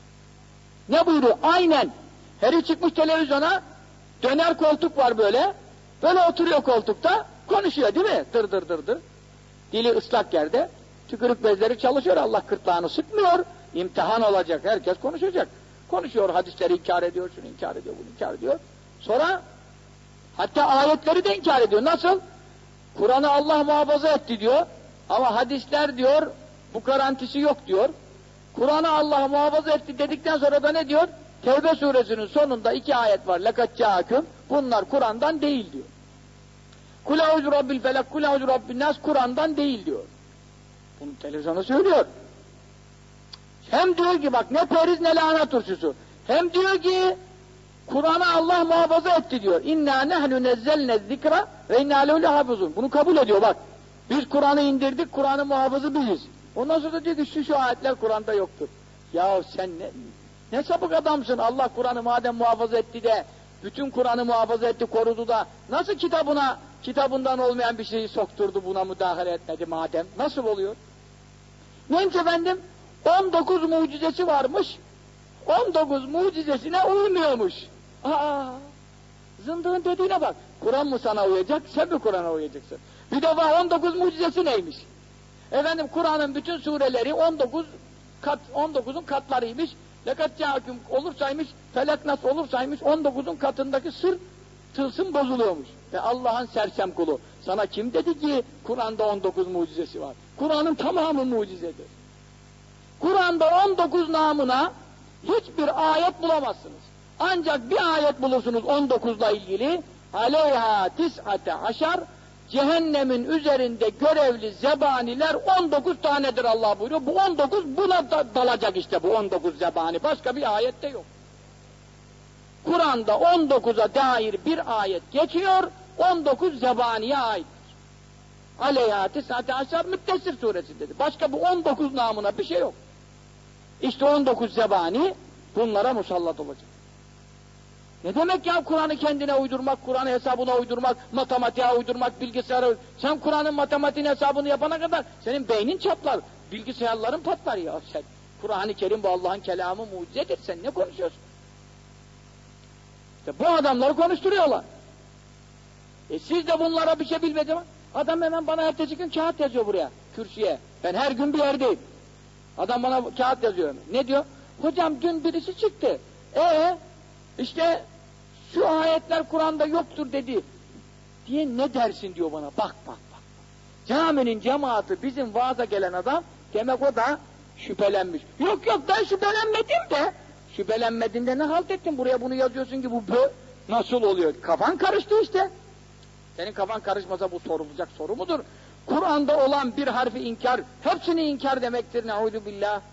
ne buyuruyor? Aynen. Heri çıkmış televizyona, döner koltuk var böyle, böyle oturuyor koltukta, konuşuyor değil mi? Dır dır dır dır. Dili ıslak yerde, tükürük bezleri çalışıyor, Allah kırtlağını sıkmıyor. İmtihan olacak, herkes konuşacak. Konuşuyor, hadisleri inkar ediyor, şunu inkar ediyor, bunu inkar ediyor. Sonra hatta ayetleri de inkar ediyor. Nasıl? Kur'an'ı Allah muhafaza etti diyor. Ama hadisler diyor, bu garantisi yok diyor. Kur'an'ı Allah muhafaza etti dedikten sonra da ne diyor? Tevbe suresinin sonunda iki ayet var. Lekad câküm. Bunlar Kur'an'dan değil diyor. Kul eûzü rabbil felak, kul eûzü rabbin nas Kur'an'dan değil diyor. Bunu televizyona söylüyor. Hem diyor ki bak ne periz ne lahana turşusu. Hem diyor ki Kur'an'ı Allah muhafaza etti diyor. İnna nehnu nezzelne zikra ve inna lehu lehafizun. Bunu kabul ediyor bak. Biz Kur'an'ı indirdik, Kur'an'ın muhafızı biziz. Ondan sonra da diyor ki şu şu ayetler Kur'an'da yoktur. Ya sen ne, ne sapık adamsın. Allah Kur'an'ı madem muhafaza etti de bütün Kur'an'ı muhafaza etti, korudu da nasıl kitabına kitabından olmayan bir şeyi sokturdu, buna müdahale etmedi madem. Nasıl oluyor? Neymiş efendim? on dokuz mucizesi varmış. on dokuz mucizesine uymuyormuş. Aa! Zındığın dediğine bak. Kur'an mı sana uyacak, sen mi Kur'an'a uyacaksın? Bir defa on dokuz mucizesi neymiş? Efendim Kur'an'ın bütün sureleri on dokuz kat, on dokuzun katlarıymış. Lekat cahaküm olursaymış, felak nas olursaymış, on dokuzun katındaki sır, tılsım bozuluyormuş. Ve Allah'ın sersem kulu. Sana kim dedi ki Kur'an'da on dokuz mucizesi var? Kur'an'ın tamamı mucizedir. Kur'an'da on dokuz namına hiçbir ayet bulamazsınız. Ancak bir ayet bulursunuz on dokuzla ilgili. Aleyha tis'ate aşar, cehennemin üzerinde görevli zebaniler on dokuz tanedir Allah buyuruyor. Bu on dokuz buna da dalacak işte, bu on dokuz zebani. Başka bir ayette yok. Kur'an'da on dokuza dair bir ayet geçiyor, on dokuz zebaniye aittir. Aleyha tis'ate aşar Müddessir suresindedir. Başka bu on dokuz namına bir şey yok. İşte on dokuz zebani bunlara musallat olacak. Ne demek ya Kur'an'ı kendine uydurmak, Kur'an'ı hesabına uydurmak, matematiğe uydurmak, bilgisayara uydurmak. Sen Kur'an'ın matematiğin hesabını yapana kadar senin beynin çatlar, bilgisayarların patlar ya sen. Kur'an-ı Kerim bu Allah'ın kelamı, mucizedir, sen ne konuşuyorsun? İşte bu adamları konuşturuyorlar. E siz de bunlara bir şey bilmediniz mi? Adam hemen bana ertesi gün kağıt yazıyor buraya, kürsüye. Ben her gün bir yerdeyim. Adam bana kağıt yazıyor. Ne diyor? Hocam dün birisi çıktı. Ee, işte şu ayetler Kur'an'da yoktur dedi. Diye ne dersin diyor bana. Bak bak bak. Caminin cemaati bizim vaaza gelen adam, demek o da şüphelenmiş. Yok yok ben şüphelenmedim de. Şüphelenmedin de ne halt ettin? Buraya bunu yazıyorsun ki bu bö nasıl oluyor? Kafan karıştı işte. Senin kafan karışmasa bu sorulacak soru mudur? Kur'an'da olan bir harfi inkar, hepsini inkar demektir. Ne'ûdü billah.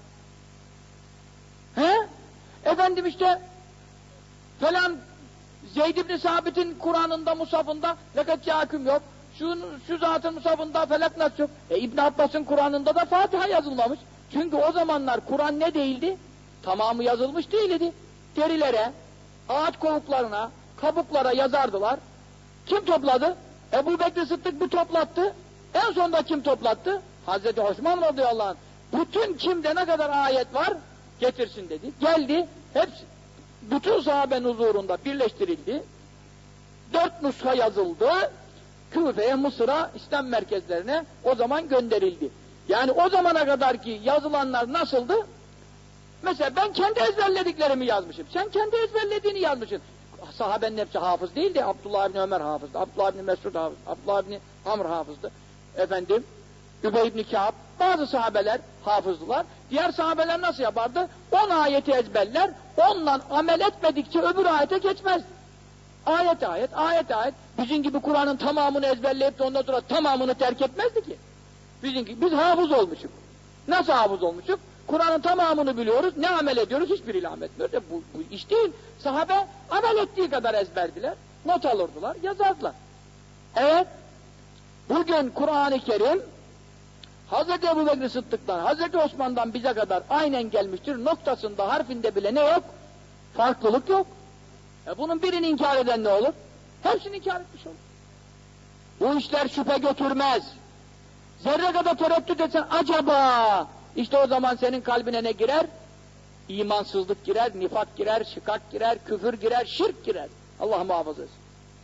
He? Efendim işte falan Zeyd ibn Sabit'in Kur'an'ında, musafında lekat cahaküm yok. Şu, şu zatın musafında felak nas yok. E İbn Abbas'ın Kur'an'ında da Fatiha yazılmamış. Çünkü o zamanlar Kur'an ne değildi? Tamamı yazılmış değildi. Derilere, ağaç kovuklarına, kabuklara yazardılar. Kim topladı? Ebu Bekir Sıddık bir toplattı. En sonunda kim toplattı? Hazreti Osman radıyallahu anh. Bütün kimde ne kadar ayet var getirsin dedi. Geldi. Hepsi bütün sahabenin huzurunda birleştirildi. Dört nuska yazıldı. Küfe'ye, Mısır'a, İslam merkezlerine o zaman gönderildi. Yani o zamana kadar ki yazılanlar nasıldı? Mesela ben kendi ezberlediklerimi yazmışım. Sen kendi ezberlediğini yazmışsın. Sahabenin hepsi hafız değildi. Abdullah ibn Ömer hafızdı. Abdullah ibn Mesud hafızdı. Abdullah ibn Amr hafızdı. Efendim, Übey ibn Kâb, bazı sahabeler hafızdılar. Diğer sahabeler nasıl yapardı? On ayeti ezberler, onunla amel etmedikçe öbür ayete geçmez. Ayet ayet, ayet ayet. Bizim gibi Kur'an'ın tamamını ezberleyip de ondan sonra tamamını terk etmezdi ki. Bizim gibi, biz hafız olmuşuz. Nasıl hafız olmuşuz? Kur'an'ın tamamını biliyoruz, ne amel ediyoruz? Hiçbiriyle amel etmiyoruz. E bu, bu iş değil. Sahabe amel ettiği kadar ezberdiler, not alırdılar, yazardılar. Evet, bugün Kur'an-ı Kerim Hazreti Ebu Bekir Sıddık'tan, Hazreti Osman'dan bize kadar aynen gelmiştir. Noktasında, harfinde bile ne yok? Farklılık yok. E bunun birini inkar eden ne olur? Hepsini inkar etmiş olur. Bu işler şüphe götürmez. Zerre kadar tereddüt etsen acaba, işte o zaman senin kalbine ne girer? İmansızlık girer, nifak girer, şikak girer, küfür girer, şirk girer. Allah muhafaza etsin.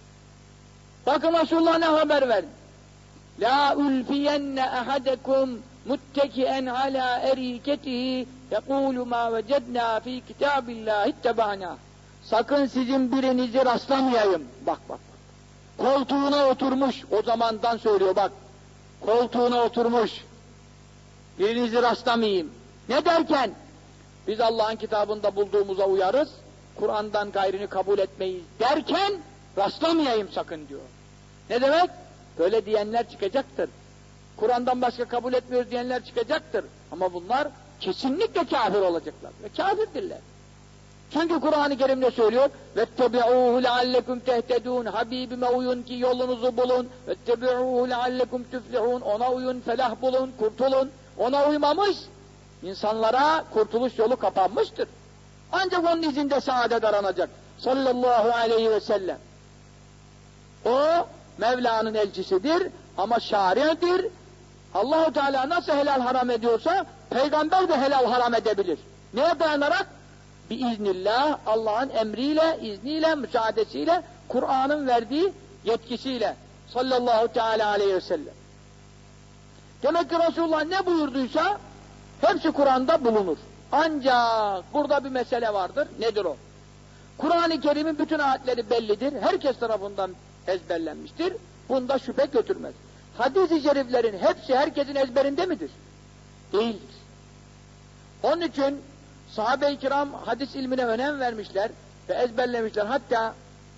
Bakın Resulullah ne haber verdi? La ulfiyenne ahadekum muttekien ala eriketihi yekulu ma vecedna fi kitabillahi itteba'na. Sakın sizin birinizi rastlamayayım. Bak bak. Koltuğuna oturmuş, o zamandan söylüyor bak. Koltuğuna oturmuş. Birinizi rastlamayayım. Ne derken? Biz Allah'ın kitabında bulduğumuza uyarız, Kur'an'dan gayrını kabul etmeyiz derken rastlamayayım sakın diyor. Ne demek? Böyle diyenler çıkacaktır. Kur'an'dan başka kabul etmiyoruz diyenler çıkacaktır. Ama bunlar kesinlikle kafir olacaklar. Ve kafirdirler. Çünkü Kur'an-ı Kerim ne söylüyor? وَاتَّبِعُوهُ لَعَلَّكُمْ تَهْتَدُونَ Habibime uyun ki yolunuzu bulun. وَاتَّبِعُوهُ لَعَلَّكُمْ تُفْلِحُونَ Ona uyun, felah bulun, kurtulun. Ona uymamış, insanlara kurtuluş yolu kapanmıştır. Ancak onun izinde saadet aranacak. Sallallahu aleyhi ve sellem. O, Mevla'nın elçisidir ama şari'dir. Allah-u Teala nasıl helal haram ediyorsa peygamber de helal haram edebilir. Neye dayanarak? Biiznillah, Allah'ın emriyle, izniyle, müsaadesiyle, Kur'an'ın verdiği yetkisiyle sallallahu teala aleyhi ve sellem. Demek ki Resulullah ne buyurduysa hepsi Kur'an'da bulunur. Ancak burada bir mesele vardır. Nedir o? Kur'an-ı Kerim'in bütün ayetleri bellidir. Herkes tarafından ezberlenmiştir. Bunda şüphe götürmez. Hadis-i şeriflerin hepsi herkesin ezberinde midir? Değildir. Onun için sahabe-i kiram hadis ilmine önem vermişler ve ezberlemişler. Hatta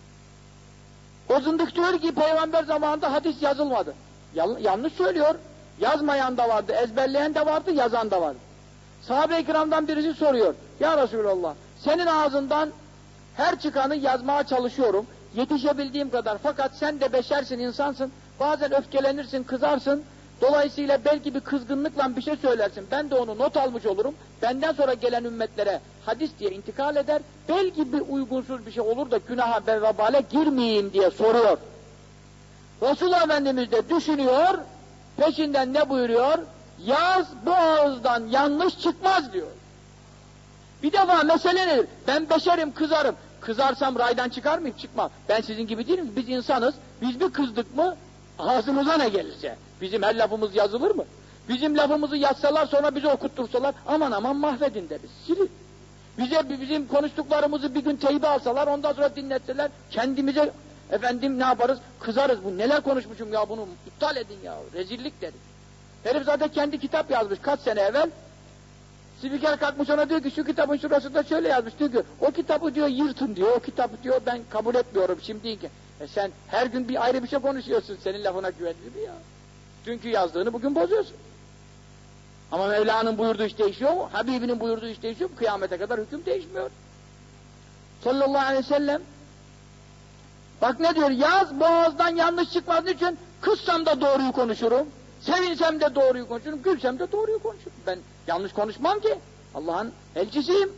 o zındık diyor ki peygamber zamanında hadis yazılmadı. Yan, yanlış söylüyor. Yazmayan da vardı, ezberleyen de vardı, yazan da vardı. Sahabe-i kiramdan birisi soruyor. Ya Resulallah, senin ağzından her çıkanı yazmaya çalışıyorum. Yetişebildiğim kadar. Fakat sen de beşersin, insansın. Bazen öfkelenirsin, kızarsın. Dolayısıyla belki bir kızgınlıkla bir şey söylersin. Ben de onu not almış olurum. Benden sonra gelen ümmetlere hadis diye intikal eder. Belki bir uygunsuz bir şey olur da günaha ve vebale girmeyeyim diye soruyor. Resulullah Efendimiz de düşünüyor. Peşinden ne buyuruyor? Yaz, bu ağızdan yanlış çıkmaz diyor. Bir defa mesele nedir? Ben beşerim, kızarım. Kızarsam raydan çıkar mıyım? Çıkmam. Ben sizin gibi değilim. Biz insanız. Biz bir kızdık mı ağzımıza ne gelirse. Bizim her lafımız yazılır mı? Bizim lafımızı yazsalar sonra bizi okuttursalar aman aman mahvedin deriz. Silin. Bize bizim konuştuklarımızı bir gün teybe alsalar ondan sonra dinletseler kendimize efendim ne yaparız? Kızarız. Bu neler konuşmuşum ya, bunu iptal edin ya. Rezillik deriz. Herif zaten kendi kitap yazmış kaç sene evvel. Spiker kalkmış ona diyor ki şu kitabın şurasında şöyle yazmış, diyor ki o kitabı diyor yırtın diyor, o kitabı diyor ben kabul etmiyorum şimdiki. E sen her gün bir ayrı bir şey konuşuyorsun, senin lafına güvenilir mi ya? Dünkü yazdığını bugün bozuyorsun. Ama Mevla'nın buyurduğu iş değişiyor mu? Habibinin buyurduğu iş değişiyor mu? Kıyamete kadar hüküm değişmiyor. Sallallahu aleyhi ve sellem. Bak ne diyor? Yaz boğazdan yanlış çıkmaz için kızsam da doğruyu konuşurum. Sevinsem de doğruyu konuşurum, gülsem de doğruyu konuşurum. Ben yanlış konuşmam ki. Allah'ın elçisiyim.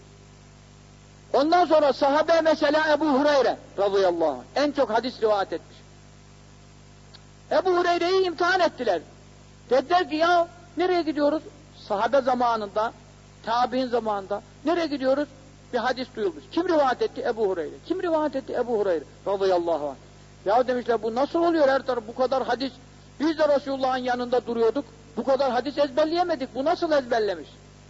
Ondan sonra sahabe mesela Ebu Hureyre radıyallahu anh en çok hadis rivayet etmiş. Ebu Hureyre'yi imtihan ettiler. Dediler ki ya nereye gidiyoruz? Sahabe zamanında, tabi'in zamanında nereye gidiyoruz? Bir hadis duyulmuş. Kim rivayet etti? Ebu Hureyre. Kim rivayet etti? Ebu Hureyre radıyallahu anh. Ya demişler bu nasıl oluyor her taraf bu kadar hadis? Biz de Resulullah'ın yanında duruyorduk. Bu kadar hadis ezberleyemedik. Bu nasıl ezberlemiş?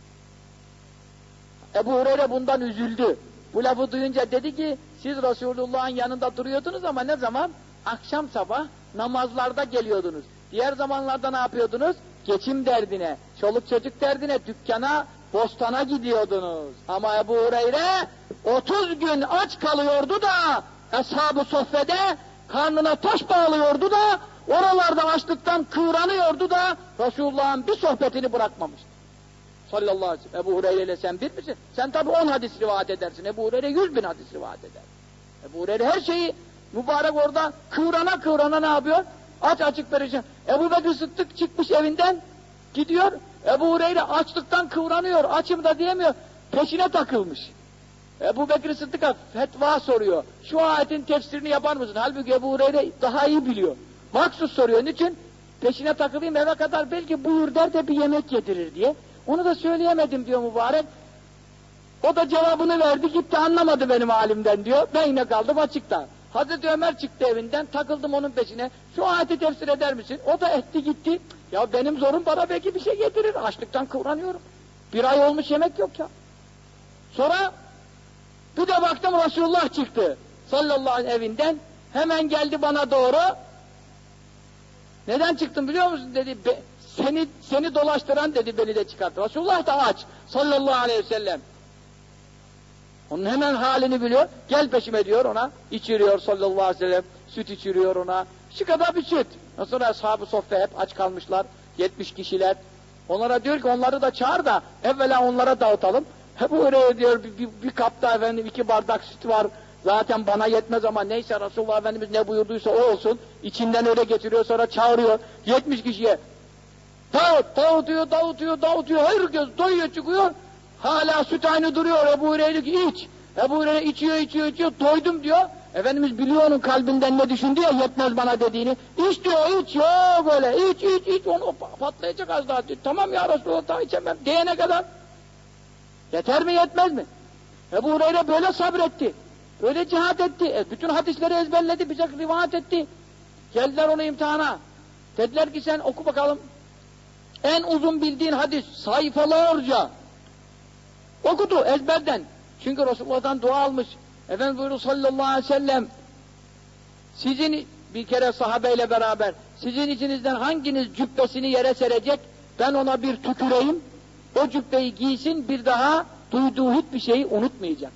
Ebu Hureyre bundan üzüldü. Bu lafı duyunca dedi ki siz Resulullah'ın yanında duruyordunuz ama ne zaman? Akşam sabah namazlarda geliyordunuz. Diğer zamanlarda ne yapıyordunuz? Geçim derdine, çoluk çocuk derdine, dükkana, bostana gidiyordunuz. Ama Ebu Hureyre otuz gün aç kalıyordu da Ashab-ı Soffe'de karnına taş bağlıyordu da oralarda açlıktan kıvranıyordu da Resulullah'ın bir sohbetini bırakmamıştı. Sallallahu aleyhi ve sellem. Ebu Hureyre ile sen bir misin? Sen tabi on hadis rivayet edersin. Ebu Hureyre yüz bin hadis rivayet eder. Ebu Hureyre her şeyi mübarek orada kıvrana kıvrana ne yapıyor? Aç açık perişan. Ebu Bekir Sıddık çıkmış evinden gidiyor. Ebu Hureyre açlıktan kıvranıyor. Açım da diyemiyor. Peşine takılmış. Ebu Bekir Sıddık'a fetva soruyor. Şu ayetin tefsirini yapar mısın? Halbuki Ebu Hureyre daha iyi biliyor. Maksus soruyor. Niçin? Peşine takılayım eve kadar belki buyur der de bir yemek yedirir diye. Onu da söyleyemedim diyor mübarek. O da cevabını verdi gitti anlamadı benim halimden diyor. Ben yine kaldım açıkta. Hazreti Ömer çıktı evinden takıldım onun peşine. Şu ayeti tefsir eder misin? O da etti gitti. Ya benim zorum bana belki bir şey getirir. Açlıktan kıvranıyorum. Bir ay olmuş yemek yok ya. Sonra bir de baktım Resulullah çıktı. Sallallahu aleyhi ve sellem evinden. Hemen geldi bana doğru. Neden çıktın biliyor musun dedi. Be, seni seni dolaştıran dedi beni de çıkarttı. Resulullah da aç. Sallallahu aleyhi ve sellem. Onun hemen halini biliyor. Gel peşime diyor ona. İçiriyor sallallahu aleyhi ve sellem. Süt içiriyor ona. Şu kadar bir süt. Sonra Ashab-ı Soffe hep aç kalmışlar. yetmiş kişiler. Onlara diyor ki onları da çağır da evvela onlara dağıtalım. Hep öyle diyor bir, bir, bir kapta efendim iki bardak süt var. Zaten bana yetmez ama neyse Resulullah Efendimiz ne buyurduysa o olsun. İçinden öyle getiriyor sonra çağırıyor. yetmiş kişiye. Dağıt, dağıtıyor, dağıtıyor, dağıtıyor. Herkes doyuyor çıkıyor. Hala süt aynı duruyor. Ebu Hureyre ki iç. Ebu Hureyre içiyor, içiyor, içiyor. Doydum diyor. Efendimiz biliyor onun kalbinden ne düşündü ya, yetmez bana dediğini. İç diyor, iç, yok öyle, iç, iç, iç, onu patlayacak az daha. Tamam ya Resulallah, daha içemem diyene kadar. Yeter mi, yetmez mi? Ebu Hureyre böyle sabretti. Böyle cihat etti. E, bütün hadisleri ezberledi, bize rivayet etti. Geldiler onu imtihana. Dediler ki sen oku bakalım. En uzun bildiğin hadis, sayfalarca. Okudu ezberden. Çünkü Resulullah'tan dua almış. Efendimiz buyurdu sallallahu aleyhi ve sellem, sizin bir kere sahabeyle beraber, sizin içinizden hanginiz cübbesini yere serecek, ben ona bir tüküreyim, o cübbeyi giysin, bir daha duyduğu hiçbir şeyi unutmayacak.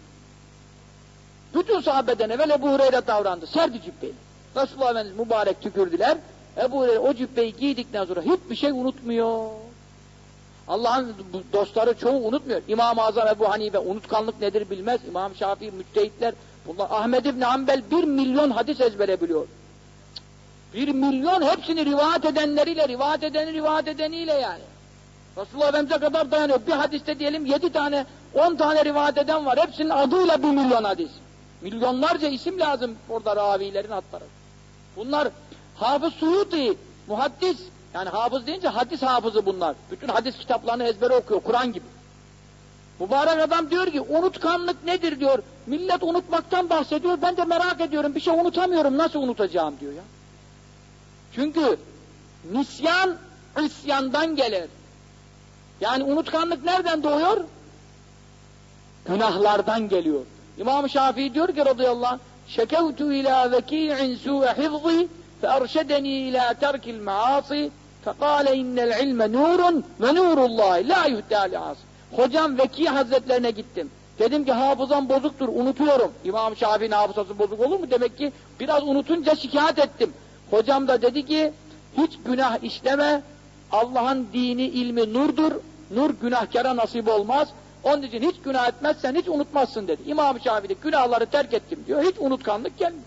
Bütün sahabeden evvel Ebu Hureyre davrandı, serdi cübbeyi. Resulullah Efendimiz mübarek tükürdüler, Ebu Hureyre o cübbeyi giydikten sonra hiçbir şey unutmuyor. Allah'ın dostları çoğu unutmuyor. İmam-ı Azam Ebu Hanife unutkanlık nedir bilmez. İmam Şafii, müçtehitler, bunlar. Ahmed İbni Hanbel bir milyon hadis ezbere biliyor. Bir milyon, hepsini rivayet edenleriyle, rivayet edeni rivayet edeniyle yani. Resulullah Efendimiz'e kadar dayanıyor. Bir hadiste diyelim yedi tane, on tane rivayet eden var. Hepsinin adıyla bir milyon hadis. Milyonlarca isim lazım orada ravilerin adları. Bunlar Hafız Suyuti, muhaddis, yani hafız deyince hadis hafızı bunlar. Bütün hadis kitaplarını ezbere okuyor, Kur'an gibi. Mübarek adam diyor ki, unutkanlık nedir diyor. Millet unutmaktan bahsediyor, ben de merak ediyorum, bir şey unutamıyorum, nasıl unutacağım diyor ya. Çünkü nisyan, isyandan gelir. Yani unutkanlık nereden doğuyor? Günahlardan geliyor. İmam-ı Şafii diyor ki radıyallahu anh, şekevtu ila veki'in su'e hifzi feerşedeni ila terkil maasi fekale innel ilme nurun ve nurullahi la yuhdâli as. Hocam Veki Hazretlerine gittim. Dedim ki hafızam bozuktur, unutuyorum. İmam Şafii'nin hafızası bozuk olur mu? Demek ki biraz unutunca şikayet ettim. Hocam da dedi ki, hiç günah işleme, Allah'ın dini, ilmi nurdur, nur günahkara nasip olmaz. Onun için hiç günah etmezsen hiç unutmazsın dedi. İmam Şafii de günahları terk ettim diyor, hiç unutkanlık gelmiyor.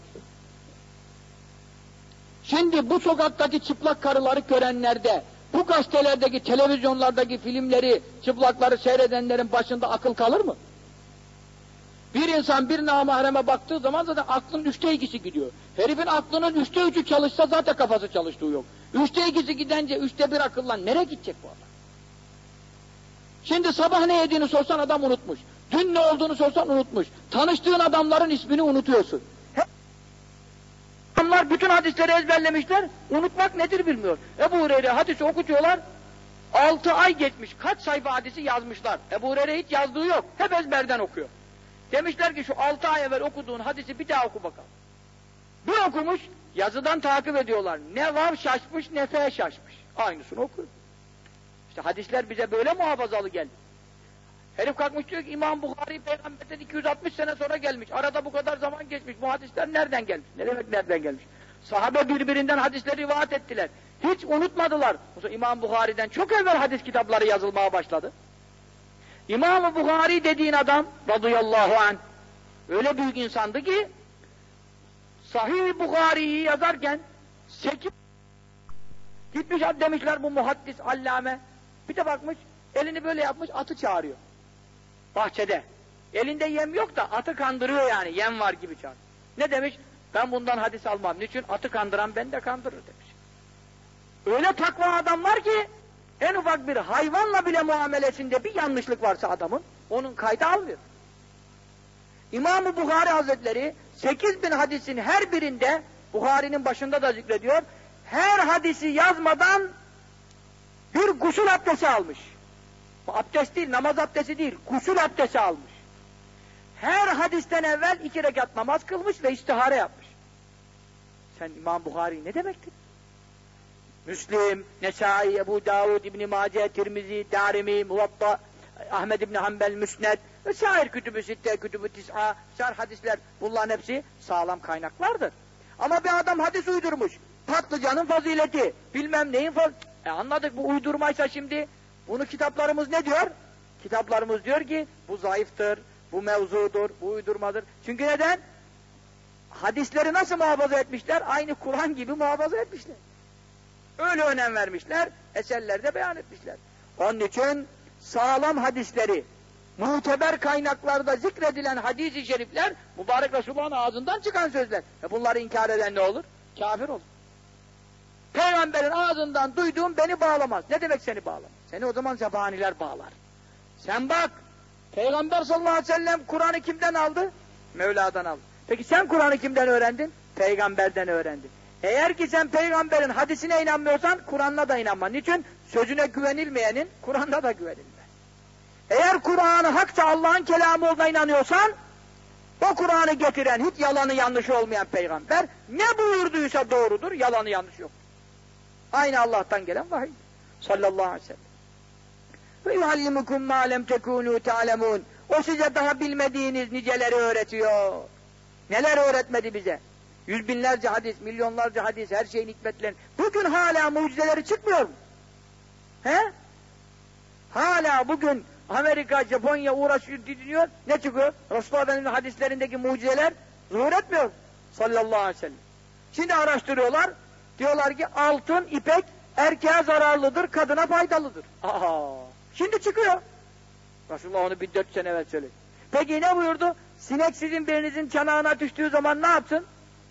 Şimdi bu sokaktaki çıplak karıları görenlerde, bu gazetelerdeki, televizyonlardaki filmleri, çıplakları seyredenlerin başında akıl kalır mı? Bir insan bir namahreme baktığı zaman zaten aklın üçte ikisi gidiyor. Herifin aklının üçte üçü çalışsa zaten kafası çalıştığı yok. Üçte ikisi gidince üçte bir akılla nereye gidecek bu adam? Şimdi sabah ne yediğini sorsan adam unutmuş. Dün ne olduğunu sorsan unutmuş. Tanıştığın adamların ismini unutuyorsun. Adamlar bütün hadisleri ezberlemişler, unutmak nedir bilmiyor. Ebu Hureyre hadisi okutuyorlar, altı ay geçmiş, kaç sayfa hadisi yazmışlar. Ebu Hureyre hiç yazdığı yok, hep ezberden okuyor. Demişler ki şu altı ay evvel okuduğun hadisi bir daha oku bakalım. Bir okumuş, yazıdan takip ediyorlar. Ne vav şaşmış, ne fe şaşmış. Aynısını okur. İşte hadisler bize böyle muhafazalı geldi. Herif kalkmış diyor ki İmam Buhari Peygamber'den iki yüz altmış sene sonra gelmiş. Arada bu kadar zaman geçmiş. Bu hadisler nereden gelmiş? Ne demek nereden gelmiş? Sahabe birbirinden hadisleri rivayet ettiler. Hiç unutmadılar. Mesela İmam Buhari'den çok evvel hadis kitapları yazılmaya başladı. İmam-ı Buhari dediğin adam radıyallahu anh öyle büyük insandı ki Sahih-i Buhari'yi yazarken sekiz gitmiş demişler bu muhaddis allame. Bir de bakmış elini böyle yapmış atı çağırıyor. Bahçede. Elinde yem yok da atı kandırıyor yani. Yem var gibi çağırıyor. Ne demiş? Ben bundan hadis almam. Niçin? Atı kandıran beni de kandırır demiş. Öyle takva adamlar ki en ufak bir hayvanla bile muamelesinde bir yanlışlık varsa adamın onun kaydı almıyor. İmam-ı Buhari Hazretleri sekiz bin hadisin her birinde Buhari'nin başında da zikrediyor. Her hadisi yazmadan bir gusül abdesti almış. Bu abdest değil, namaz abdesti değil, gusül abdesti almış. Her hadisten evvel iki rekat namaz kılmış ve istihare yapmış. Sen İmam Buhari ne demektir? Müslim, Nesai, Ebu Davud, İbn-i Mace, Tirmizi, Darimi, Muvatta, Ahmed İbn Hanbel, Müsned ve şair kütübü sitte, kütübü tis'a, şer hadisler, bunların hepsi sağlam kaynaklardır. Ama bir adam hadis uydurmuş, patlıcanın fazileti, bilmem neyin fazileti, e anladık bu uydurmaysa şimdi, bunu kitaplarımız ne diyor? Kitaplarımız diyor ki, bu zayıftır, bu mevzudur, bu uydurmadır. Çünkü neden? Hadisleri nasıl muhafaza etmişler? Aynı Kur'an gibi muhafaza etmişler. Öyle önem vermişler, eserlerde beyan etmişler. Onun için sağlam hadisleri, muteber kaynaklarda zikredilen hadis-i şerifler, mübarek Resulullah'ın ağzından çıkan sözler. E bunları inkar eden ne olur? Kafir olur. Peygamberin ağzından duyduğum beni bağlamaz. Ne demek seni bağlamaz? Seni o zaman zebaniler bağlar. Sen bak, Peygamber sallallahu aleyhi ve sellem Kur'an'ı kimden aldı? Mevla'dan aldı. Peki sen Kur'an'ı kimden öğrendin? Peygamberden öğrendin. Eğer ki sen peygamberin hadisine inanmıyorsan Kur'an'la da inanma. Niçin? Sözüne güvenilmeyenin Kur'an'da da güvenilmez. Eğer Kur'an'ı hakça Allah'ın kelamı olduğuna inanıyorsan, o Kur'an'ı getiren, hiç yalanı yanlışı olmayan peygamber, ne buyurduysa doğrudur, yalanı yanlış yok. Aynı Allah'tan gelen vahiy. Sallallahu aleyhi ve sellem. Ve yuhallimukum ma lem tekunu ta'lemun. O size daha bilmediğiniz niceleri öğretiyor. Neler öğretmedi bize? Yüz binlerce hadis, milyonlarca hadis, her şeyin hikmetlerini. Bugün hala mucizeleri çıkmıyor mu? He? Hala bugün Amerika, Japonya uğraşıyor, didiniyor. Ne çıkıyor? Resulullah Efendimiz'in hadislerindeki mucizeler zuhur etmiyor. Sallallahu aleyhi ve sellem. Şimdi araştırıyorlar. Diyorlar ki altın, ipek erkeğe zararlıdır, kadına faydalıdır. Aa, şimdi çıkıyor. Resulullah onu bir dört sene evvel söyledi. Peki ne buyurdu? Sinek sizin birinizin çanağına düştüğü zaman ne yapsın?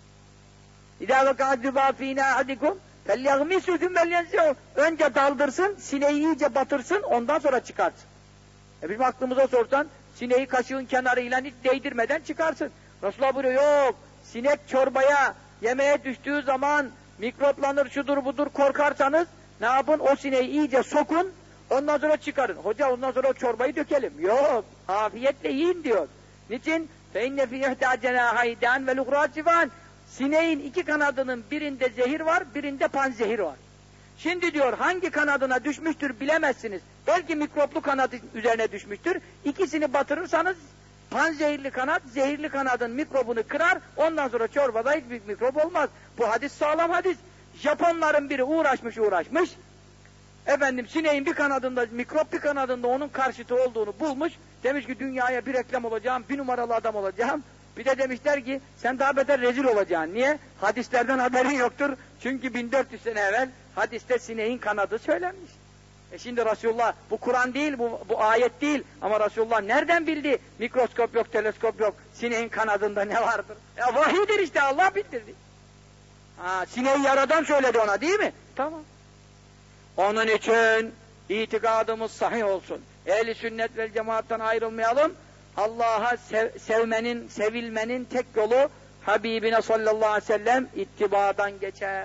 İdâ vekâdübâ fînâ ahadikum felyagmisû thümmelyenzî'û. Önce daldırsın, sineği iyice batırsın, ondan sonra çıkarsın. E bizim aklımıza sorsan, sineği kaşığın kenarıyla hiç değdirmeden çıkarsın. Resulullah buyuruyor, yok, sinek çorbaya, yemeğe düştüğü zaman mikroplanır, şudur budur, korkarsanız ne yapın? O sineği iyice sokun, ondan sonra çıkarın. Hoca ondan sonra o çorbayı dökelim. Yok, afiyetle yiyin diyor. Niçin? فَاِنَّ فِي اِحْتَى جَنَاحَيْدًا وَلُقْرَى شِفَانٍ. Sineğin iki kanadının birinde zehir var, birinde panzehir var. Şimdi diyor hangi kanadına düşmüştür bilemezsiniz. Belki mikroplu kanat üzerine düşmüştür. İkisini batırırsanız panzehirli kanat, zehirli kanadın mikrobunu kırar. Ondan sonra çorbada hiçbir mikrop olmaz. Bu hadis sağlam hadis. Japonların biri uğraşmış uğraşmış. Efendim sineğin bir kanadında mikrop, bir kanadında onun karşıtı olduğunu bulmuş. Demiş ki dünyaya bir reklam olacağım, bir numaralı adam olacağım. Bir de demişler ki sen daha beter rezil olacaksın. Niye? Hadislerden haberin yoktur. Çünkü bin dört yüz sene evvel hadiste sineğin kanadı söylenmiş. E şimdi Resulullah, bu Kur'an değil, bu, bu ayet değil. Ama Resulullah nereden bildi? Mikroskop yok, teleskop yok. Sineğin kanadında ne vardır? Ya vahidir işte, Allah bildirdi. Ha, sineği yaradan söyledi ona değil mi? Tamam. Onun için itikadımız sahih olsun. Ehl-i sünnet vel cemaattan ayrılmayalım. Allah'a sev, sevmenin, sevilmenin tek yolu Habibine sallallahu aleyhi ve sellem ittibadan geçer.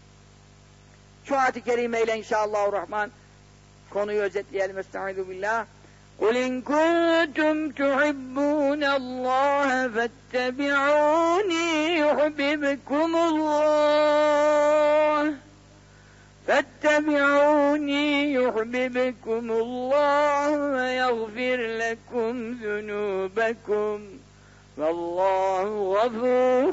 Şu ayet-i kerimeyle inşallahurrahman konuyu özetleyelim. Estaizu billah. قُلْ اِنْ كُنْتُمْ تُحِبُّونَ اللّٰهَ فَاتَّبِعُونِي يُحْبِبْكُمُ اللّٰهِ فَاتَّبِعُونِي يُحْبِبْكُمُ اللّٰهُ وَيَغْفِرْ لَكُمْ ذُنُوبَكُمْ وَاللّٰهُ غَفُورٌ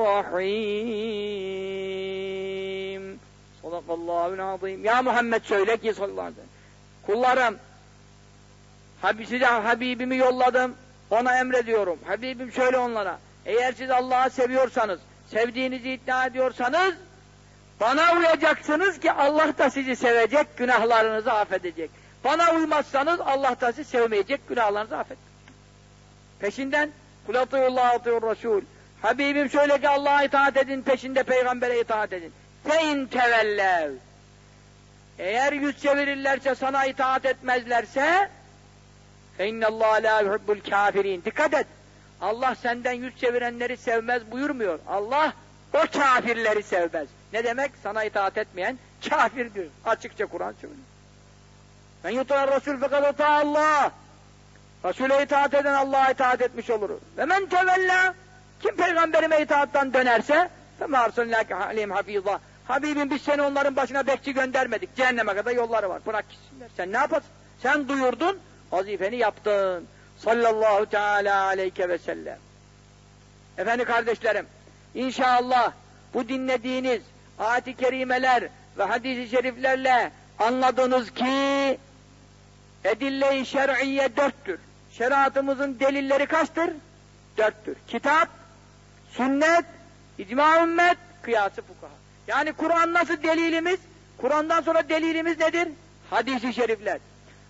رَحِيمٌ. Sadakallahul azim. Ya Muhammed söyle ki sallallahu aleyhi ve sellem. Kullarım, size Habibimi yolladım, ona emrediyorum. Habibim söyle onlara. Eğer siz Allah'ı seviyorsanız, sevdiğinizi iddia ediyorsanız, bana uyacaksınız ki Allah da sizi sevecek, günahlarınızı affedecek. Bana uymazsanız Allah da sizi sevmeyecek, günahlarınızı affedecek. Peşinden kul atıyullah atıyur Resul. Habibim söyle ki Allah'a itaat edin, peşinde peygambere itaat edin. Fein tevellev. Eğer yüz çevirirlerse, sana itaat etmezlerse, feinnallâhe lâ yuhibbul kâfirîn. Dikkat et. Allah senden yüz çevirenleri sevmez buyurmuyor. Allah o kafirleri sevmez. Ne demek? Sana itaat etmeyen kafirdir. Açıkça Kur'an söylüyor. Men yutâ'r Resul fekad Allah. Resul'e itaat eden Allah'a itaat etmiş olur. Ve men tevella. Kim peygamberime itaattan dönerse فَمَا أَرْسَلْنَاكَ عَلَيْهِمْ حَفِيظًا. Habibim biz seni onların başına bekçi göndermedik. Cehenneme kadar yolları var. Bırak gitsinler. Sen ne yaparsın? Sen duyurdun, vazifeni yaptın. Sallallahu teala aleyke ve sellem. Efendim kardeşlerim, İnşallah bu dinlediğiniz ayet-i kerimeler ve hadis-i şeriflerle anladınız ki edille-i şer'iyye dörttür. Şeriatımızın delilleri kaçtır? Dörttür. Kitap, sünnet, icma ümmet, kıyas-ı fukaha. Yani Kur'an nasıl delilimiz? Kur'an'dan sonra delilimiz nedir? Hadis-i şerifler.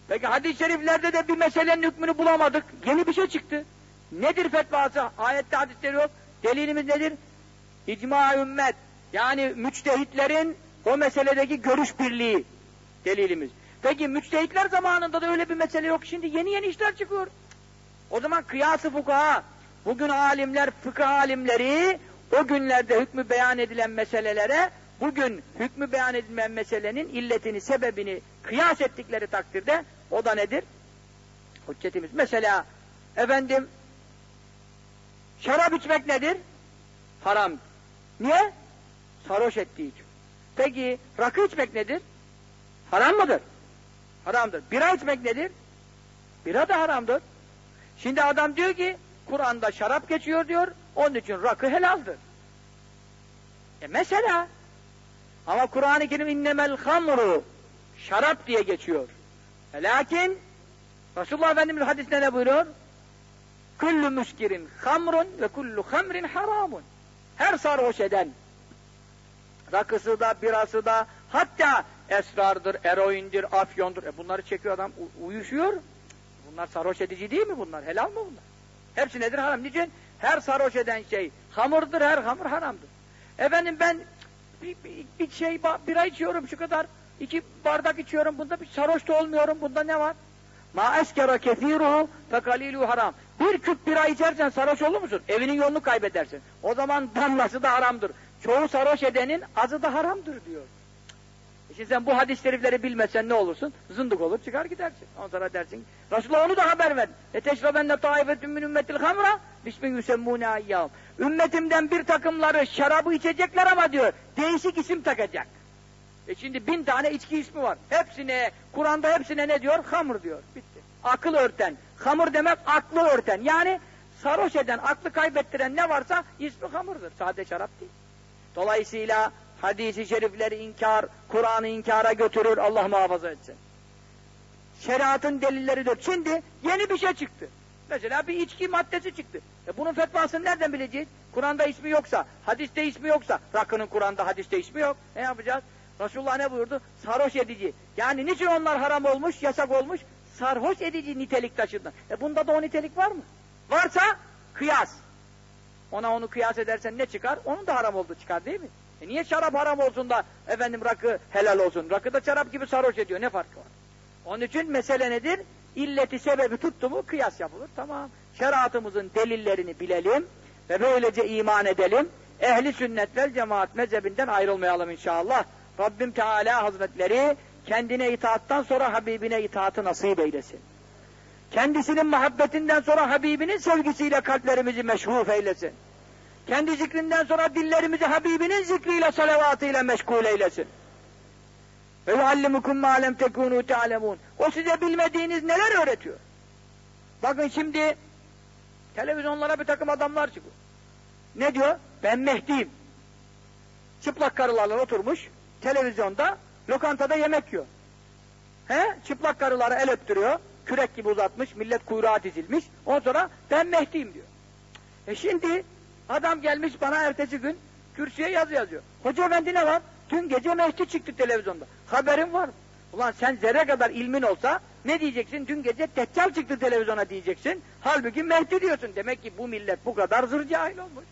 Peki hadis-i şeriflerde de bir meselenin hükmünü bulamadık. Yeni bir şey çıktı. Nedir fetvası? Ayette hadisleri yok. Delilimiz nedir? İcma ümmet. Yani müçtehitlerin o meseledeki görüş birliği delilimiz. Peki müçtehitler zamanında da öyle bir mesele yok. Şimdi yeni yeni işler çıkıyor. O zaman kıyas-ı fukaha, bugün alimler, fıkıh alimleri o günlerde hükmü beyan edilen meselelere bugün hükmü beyan edilen meselenin illetini, sebebini kıyas ettikleri takdirde o da nedir? Hüccetimiz. Mesela efendim şarap içmek nedir? Haram. Niye? Sarhoş ettiği için. Peki rakı içmek nedir? Haram mıdır? Haramdır. Bira içmek nedir? Bira da haramdır. Şimdi adam diyor ki Kur'an'da şarap geçiyor diyor, onun için rakı helaldir. E mesela ama Kur'an-ı Kerim innemel hamru şarap diye geçiyor. E lakin Resulullah Efendimiz hadisinde ne buyuruyor? Kullu muskirin hamrun ve kullu hamrin haramun. Her sarhoş eden rakısı da, birası da, hatta esrardır, eroindir, afyondur. E bunları çekiyor adam, uyuşuyor. Bunlar sarhoş edici değil mi bunlar? Helal mı bunlar? Hepsi nedir? Haram. Niçin? Her sarhoş eden şey hamurdur, her hamur haramdır. Efendim ben bir, bir, bir şey, bira içiyorum şu kadar, iki bardak içiyorum, bunda bir sarhoş da olmuyorum, bunda ne var? Ma eskera kethiruhu fekalilu haram. Bir küp bira içersen sarhoş olur musun? Evinin yolunu kaybedersin. O zaman damlası da haramdır. Çoğu sarhoş edenin azı da haramdır diyor. E şimdi sen bu hadis-i şerifleri bilmezsen ne olursun? Zındık olur, çıkar gidersin. Ondan sonra dersin, Resulullah onu da haber ver. E teşrabenne taifetün min ümmetil hamra bismin yüsemmûne ayyâm. Ümmetimden bir takımları şarabı içecekler ama diyor, değişik isim takacak. E şimdi bin tane içki ismi var. Hepsine, Kur'an'da hepsine ne diyor? Hamur diyor. Bitti. Akıl örten. Hamur demek aklı örten. Yani sarhoş eden, aklı kaybettiren ne varsa ismi hamurdur. Sade şarap değil. Dolayısıyla hadis-i şerifleri inkar, Kur'an'ı inkara götürür, Allah muhafaza etsin. Şeriatın delilleridir. Şimdi yeni bir şey çıktı. Mesela bir içki maddesi çıktı. E bunun fetvasını nereden bileceğiz? Kur'an'da ismi yoksa, hadiste ismi yoksa, rakının Kur'an'da, hadiste ismi yok. Ne yapacağız? Resulullah ne buyurdu? Sarhoş edici. Yani niçin onlar haram olmuş, yasak olmuş? Sarhoş edici nitelik taşıdılar. E bunda da o nitelik var mı? Varsa kıyas. Ona onu kıyas edersen ne çıkar? Onun da haram olduğu çıkar değil mi? E niye şarap haram olsun da efendim rakı helal olsun? Rakı da şarap gibi sarhoş ediyor. Ne farkı var? Onun için mesele nedir? İlleti sebebi tuttu mu kıyas yapılır. Tamam. Şeriatımızın delillerini bilelim ve böylece iman edelim. Ehli sünnet vel cemaat mezhebinden ayrılmayalım inşallah. Rabbim Teala Hazretleri kendine itaattan sonra Habibine itaatı nasip eylesin. Kendisinin muhabbetinden sonra Habibinin sevgisiyle kalplerimizi meşhuf eylesin. Kendi zikrinden sonra dillerimizi Habibinin zikriyle, salavatıyla meşgul eylesin. Ve yuallimukum ma lem tekunu ta'lemun. O size bilmediğiniz neler öğretiyor? Bakın şimdi televizyonlara bir takım adamlar çıkıyor. Ne diyor? Ben Mehdi'yim. Çıplak karılarla oturmuş televizyonda, lokantada yemek yiyor. He? Çıplak karılara el öptürüyor. Kürek gibi uzatmış, millet kuyruğa dizilmiş. Ondan sonra ben Mehdi'yim diyor. E şimdi adam gelmiş bana ertesi gün kürsüye yazı yazıyor. Hoca efendi ne var? Dün gece Mehdi çıktı televizyonda. Haberin var mı? Ulan sen zerre kadar ilmin olsa ne diyeceksin? Dün gece Deccal çıktı televizyona diyeceksin. Halbuki Mehdi diyorsun. Demek ki bu millet bu kadar zır cahil olmuş.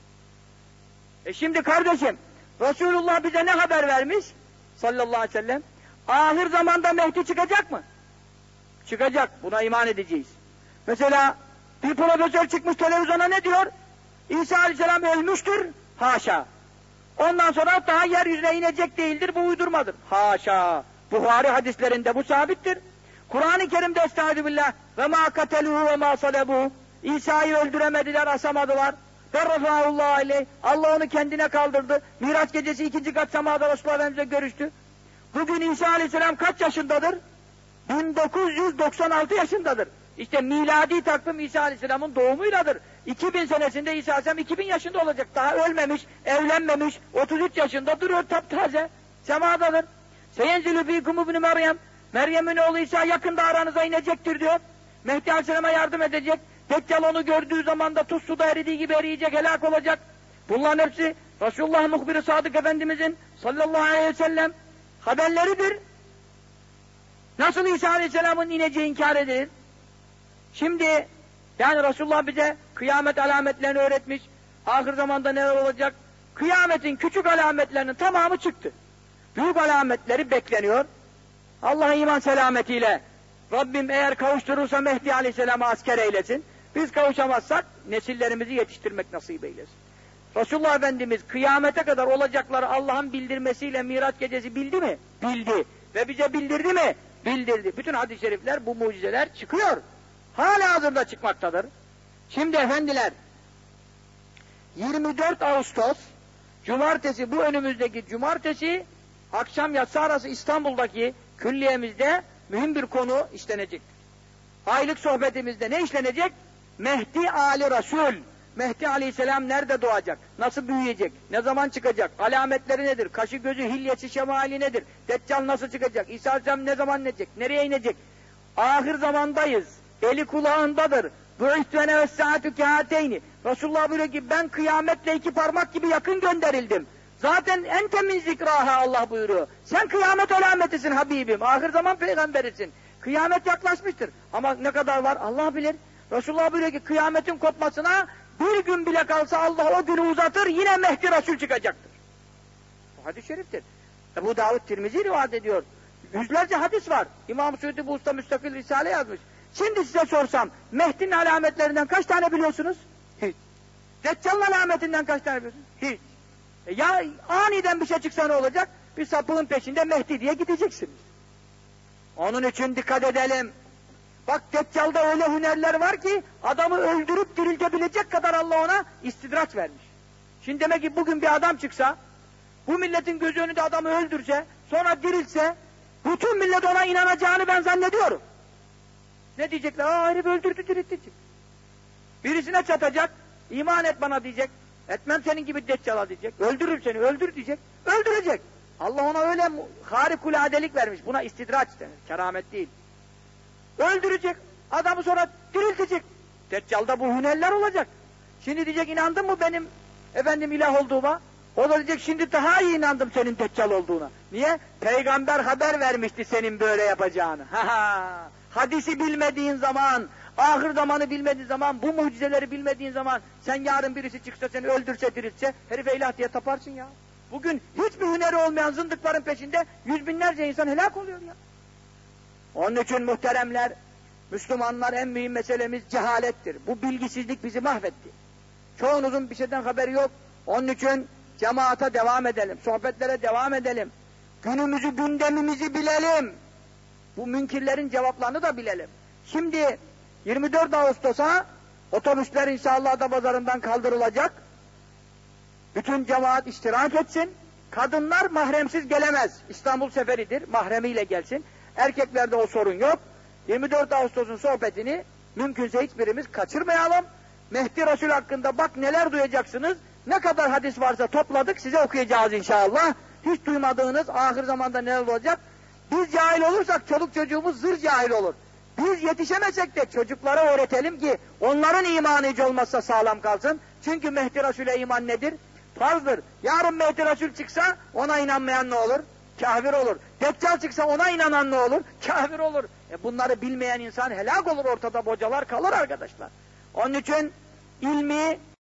E şimdi kardeşim, Resulullah bize ne haber vermiş? Sallallahu aleyhi ve sellem. Ahir zamanda Mehdi çıkacak mı? Çıkacak. Buna iman edeceğiz. Mesela bir profesör çıkmış televizyona ne diyor? İsa aleyhisselam ölmüştür. Haşa. Ondan sonra daha yeryüzüne inecek değildir. Bu uydurmadır. Haşa. Buhari hadislerinde bu sabittir. Kur'an-ı Kerim'de estağfirullah ve ma kateluhu ve ma salebuhu. İsa'yı öldüremediler, asamadılar. Ferrafâhullâhu aleyh. Allah onu kendine kaldırdı. Miraç gecesi ikinci kat semada Resulullah Efendimiz'le görüştü. Bugün İsa aleyhisselam kaç yaşındadır? bin dokuz yüz doksan altı yaşındadır. İşte miladi takvim İsa aleyhisselamın doğumuyladır. iki bin senesinde İsa aleyhisselam iki bin yaşında olacak. Daha ölmemiş, evlenmemiş, otuz üç yaşında duruyor taptaze. Semadadır. Seyenzilü fîkum ibn Meryem. Meryem'in oğlu İsa yakında aranıza inecektir diyor. Mehdi aleyhisselama yardım edecek. Deccal onu gördüğü zaman da tuz suda eridiği gibi eriyecek, helak olacak. Bunların hepsi Resulullah Muhbir-i Sadık Efendimizin sallallahu aleyhi ve sellem haberleridir. Nasıl İsa Aleyhisselam'ın ineceği inkar edilir? Şimdi yani Resulullah bize kıyamet alametlerini öğretmiş. Ahir zamanda neler olacak? Kıyametin küçük alametlerinin tamamı çıktı. Büyük alametleri bekleniyor. Allah'a iman selametiyle Rabbim eğer kavuşturursa Mehdi Aleyhisselam'a asker eylesin. Biz kavuşamazsak nesillerimizi yetiştirmek nasip eylesin. Resulullah Efendimiz kıyamete kadar olacakları Allah'ın bildirmesiyle Miraç gecesi bildi mi? Bildi. Ve bize bildirdi mi? Bildirdi. Bütün hadis-i şerifler, bu mucizeler çıkıyor. Hala hazırda çıkmaktadır. Şimdi efendiler, yirmi dört Ağustos, cumartesi, bu önümüzdeki cumartesi, akşam yatsı arası İstanbul'daki külliyemizde mühim bir konu işlenecektir. Aylık sohbetimizde ne işlenecek? Mehdi Ali Resul. Mehdi Aleyhisselam nerede doğacak? Nasıl büyüyecek? Ne zaman çıkacak? Alametleri nedir? Kaşı gözü, hilyesi, şemali nedir? Deccal nasıl çıkacak? İsa Aleyhisselam ne zaman inecek? Nereye inecek? Ahir zamandayız. Eli kulağındadır. Bu'istüne ve saatü kâteyni. Resulullah buyuruyor ki ben kıyametle iki parmak gibi yakın gönderildim. Zaten en temin zikraha Allah buyuruyor. Sen kıyamet alametisin Habibim. Ahir zaman peygamberisin. Kıyamet yaklaşmıştır. Ama ne kadar var Allah bilir. Resulullah buyuruyor ki kıyametin kopmasına bir gün bile kalsa Allah o günü uzatır, yine Mehdi Resul çıkacaktır. Bu hadis-i şeriftir. Ebu Davud Tirmizi rivayet ediyor. Yüzlerce hadis var. İmam Suyuti bu usta müstakil risale yazmış. Şimdi size sorsam, Mehdi'nin alametlerinden kaç tane biliyorsunuz? Hiç. Deccal'ın alametinden kaç tane biliyorsunuz? Hiç. E ya aniden bir şey çıksa ne olacak? Bir sapığın peşinde Mehdi diye gideceksiniz. Onun için dikkat edelim. Bak Deccal'da öyle hünerler var ki adamı öldürüp diriltebilecek kadar Allah ona istidraç vermiş. Şimdi demek ki bugün bir adam çıksa, bu milletin gözü önünde adamı öldürse, sonra dirilse, bütün millet ona inanacağını ben zannediyorum. Ne diyecekler? Aa herif öldürdü diriltti. Birisine çatacak, iman et bana diyecek, etmem senin gibi Deccal'a diyecek, öldürürüm seni, öldür diyecek, öldürecek. Allah ona öyle harikuladelik vermiş, buna istidraç denir, keramet değil. Öldürecek, adamı sonra diriltecek. Deccal'da bu hünerler olacak. Şimdi diyecek inandın mı benim efendim ilah olduğuma? O da diyecek şimdi daha iyi inandım senin Deccal olduğuna. Niye? Peygamber haber vermişti senin böyle yapacağını. Hadisi bilmediğin zaman, ahir zamanı bilmediğin zaman, bu mucizeleri bilmediğin zaman, sen yarın birisi çıksa seni öldürse diriltse, herife ilah diye taparsın ya. Bugün hiçbir hüneri olmayan zındıkların peşinde yüz binlerce insan helak oluyor ya. Onun için muhteremler, Müslümanlar en mühim meselemiz cehalettir. Bu bilgisizlik bizi mahvetti. Çoğunuzun bir şeyden haberi yok. Onun için cemaata devam edelim, sohbetlere devam edelim. Günümüzü, gündemimizi bilelim. Bu münkirlerin cevaplarını da bilelim. Şimdi yirmi dört Ağustos'a otobüsler inşallah Adapazarı'ndan kaldırılacak. Bütün cemaat iştirak etsin. Kadınlar mahremsiz gelemez. İstanbul seferidir, mahremiyle gelsin. Erkeklerde o sorun yok. yirmi dört Ağustos'un sohbetini mümkünse hiçbirimiz kaçırmayalım. Mehdi Resul hakkında bak neler duyacaksınız. Ne kadar hadis varsa topladık, size okuyacağız inşallah. Hiç duymadığınız ahir zamanda neler olacak. Biz cahil olursak çoluk çocuğumuz zır cahil olur. Biz yetişemesek de çocuklara öğretelim ki onların imanı hiç olmazsa sağlam kalsın. Çünkü Mehdi Resul'e iman nedir? Farzdır. Yarın Mehdi Resul çıksa ona inanmayan ne olur? Kafir olur. Deccal çıksa ona inanan ne olur? Kafir olur. E bunları bilmeyen insan helak olur, ortada bocalar kalır arkadaşlar. Onun için ilmi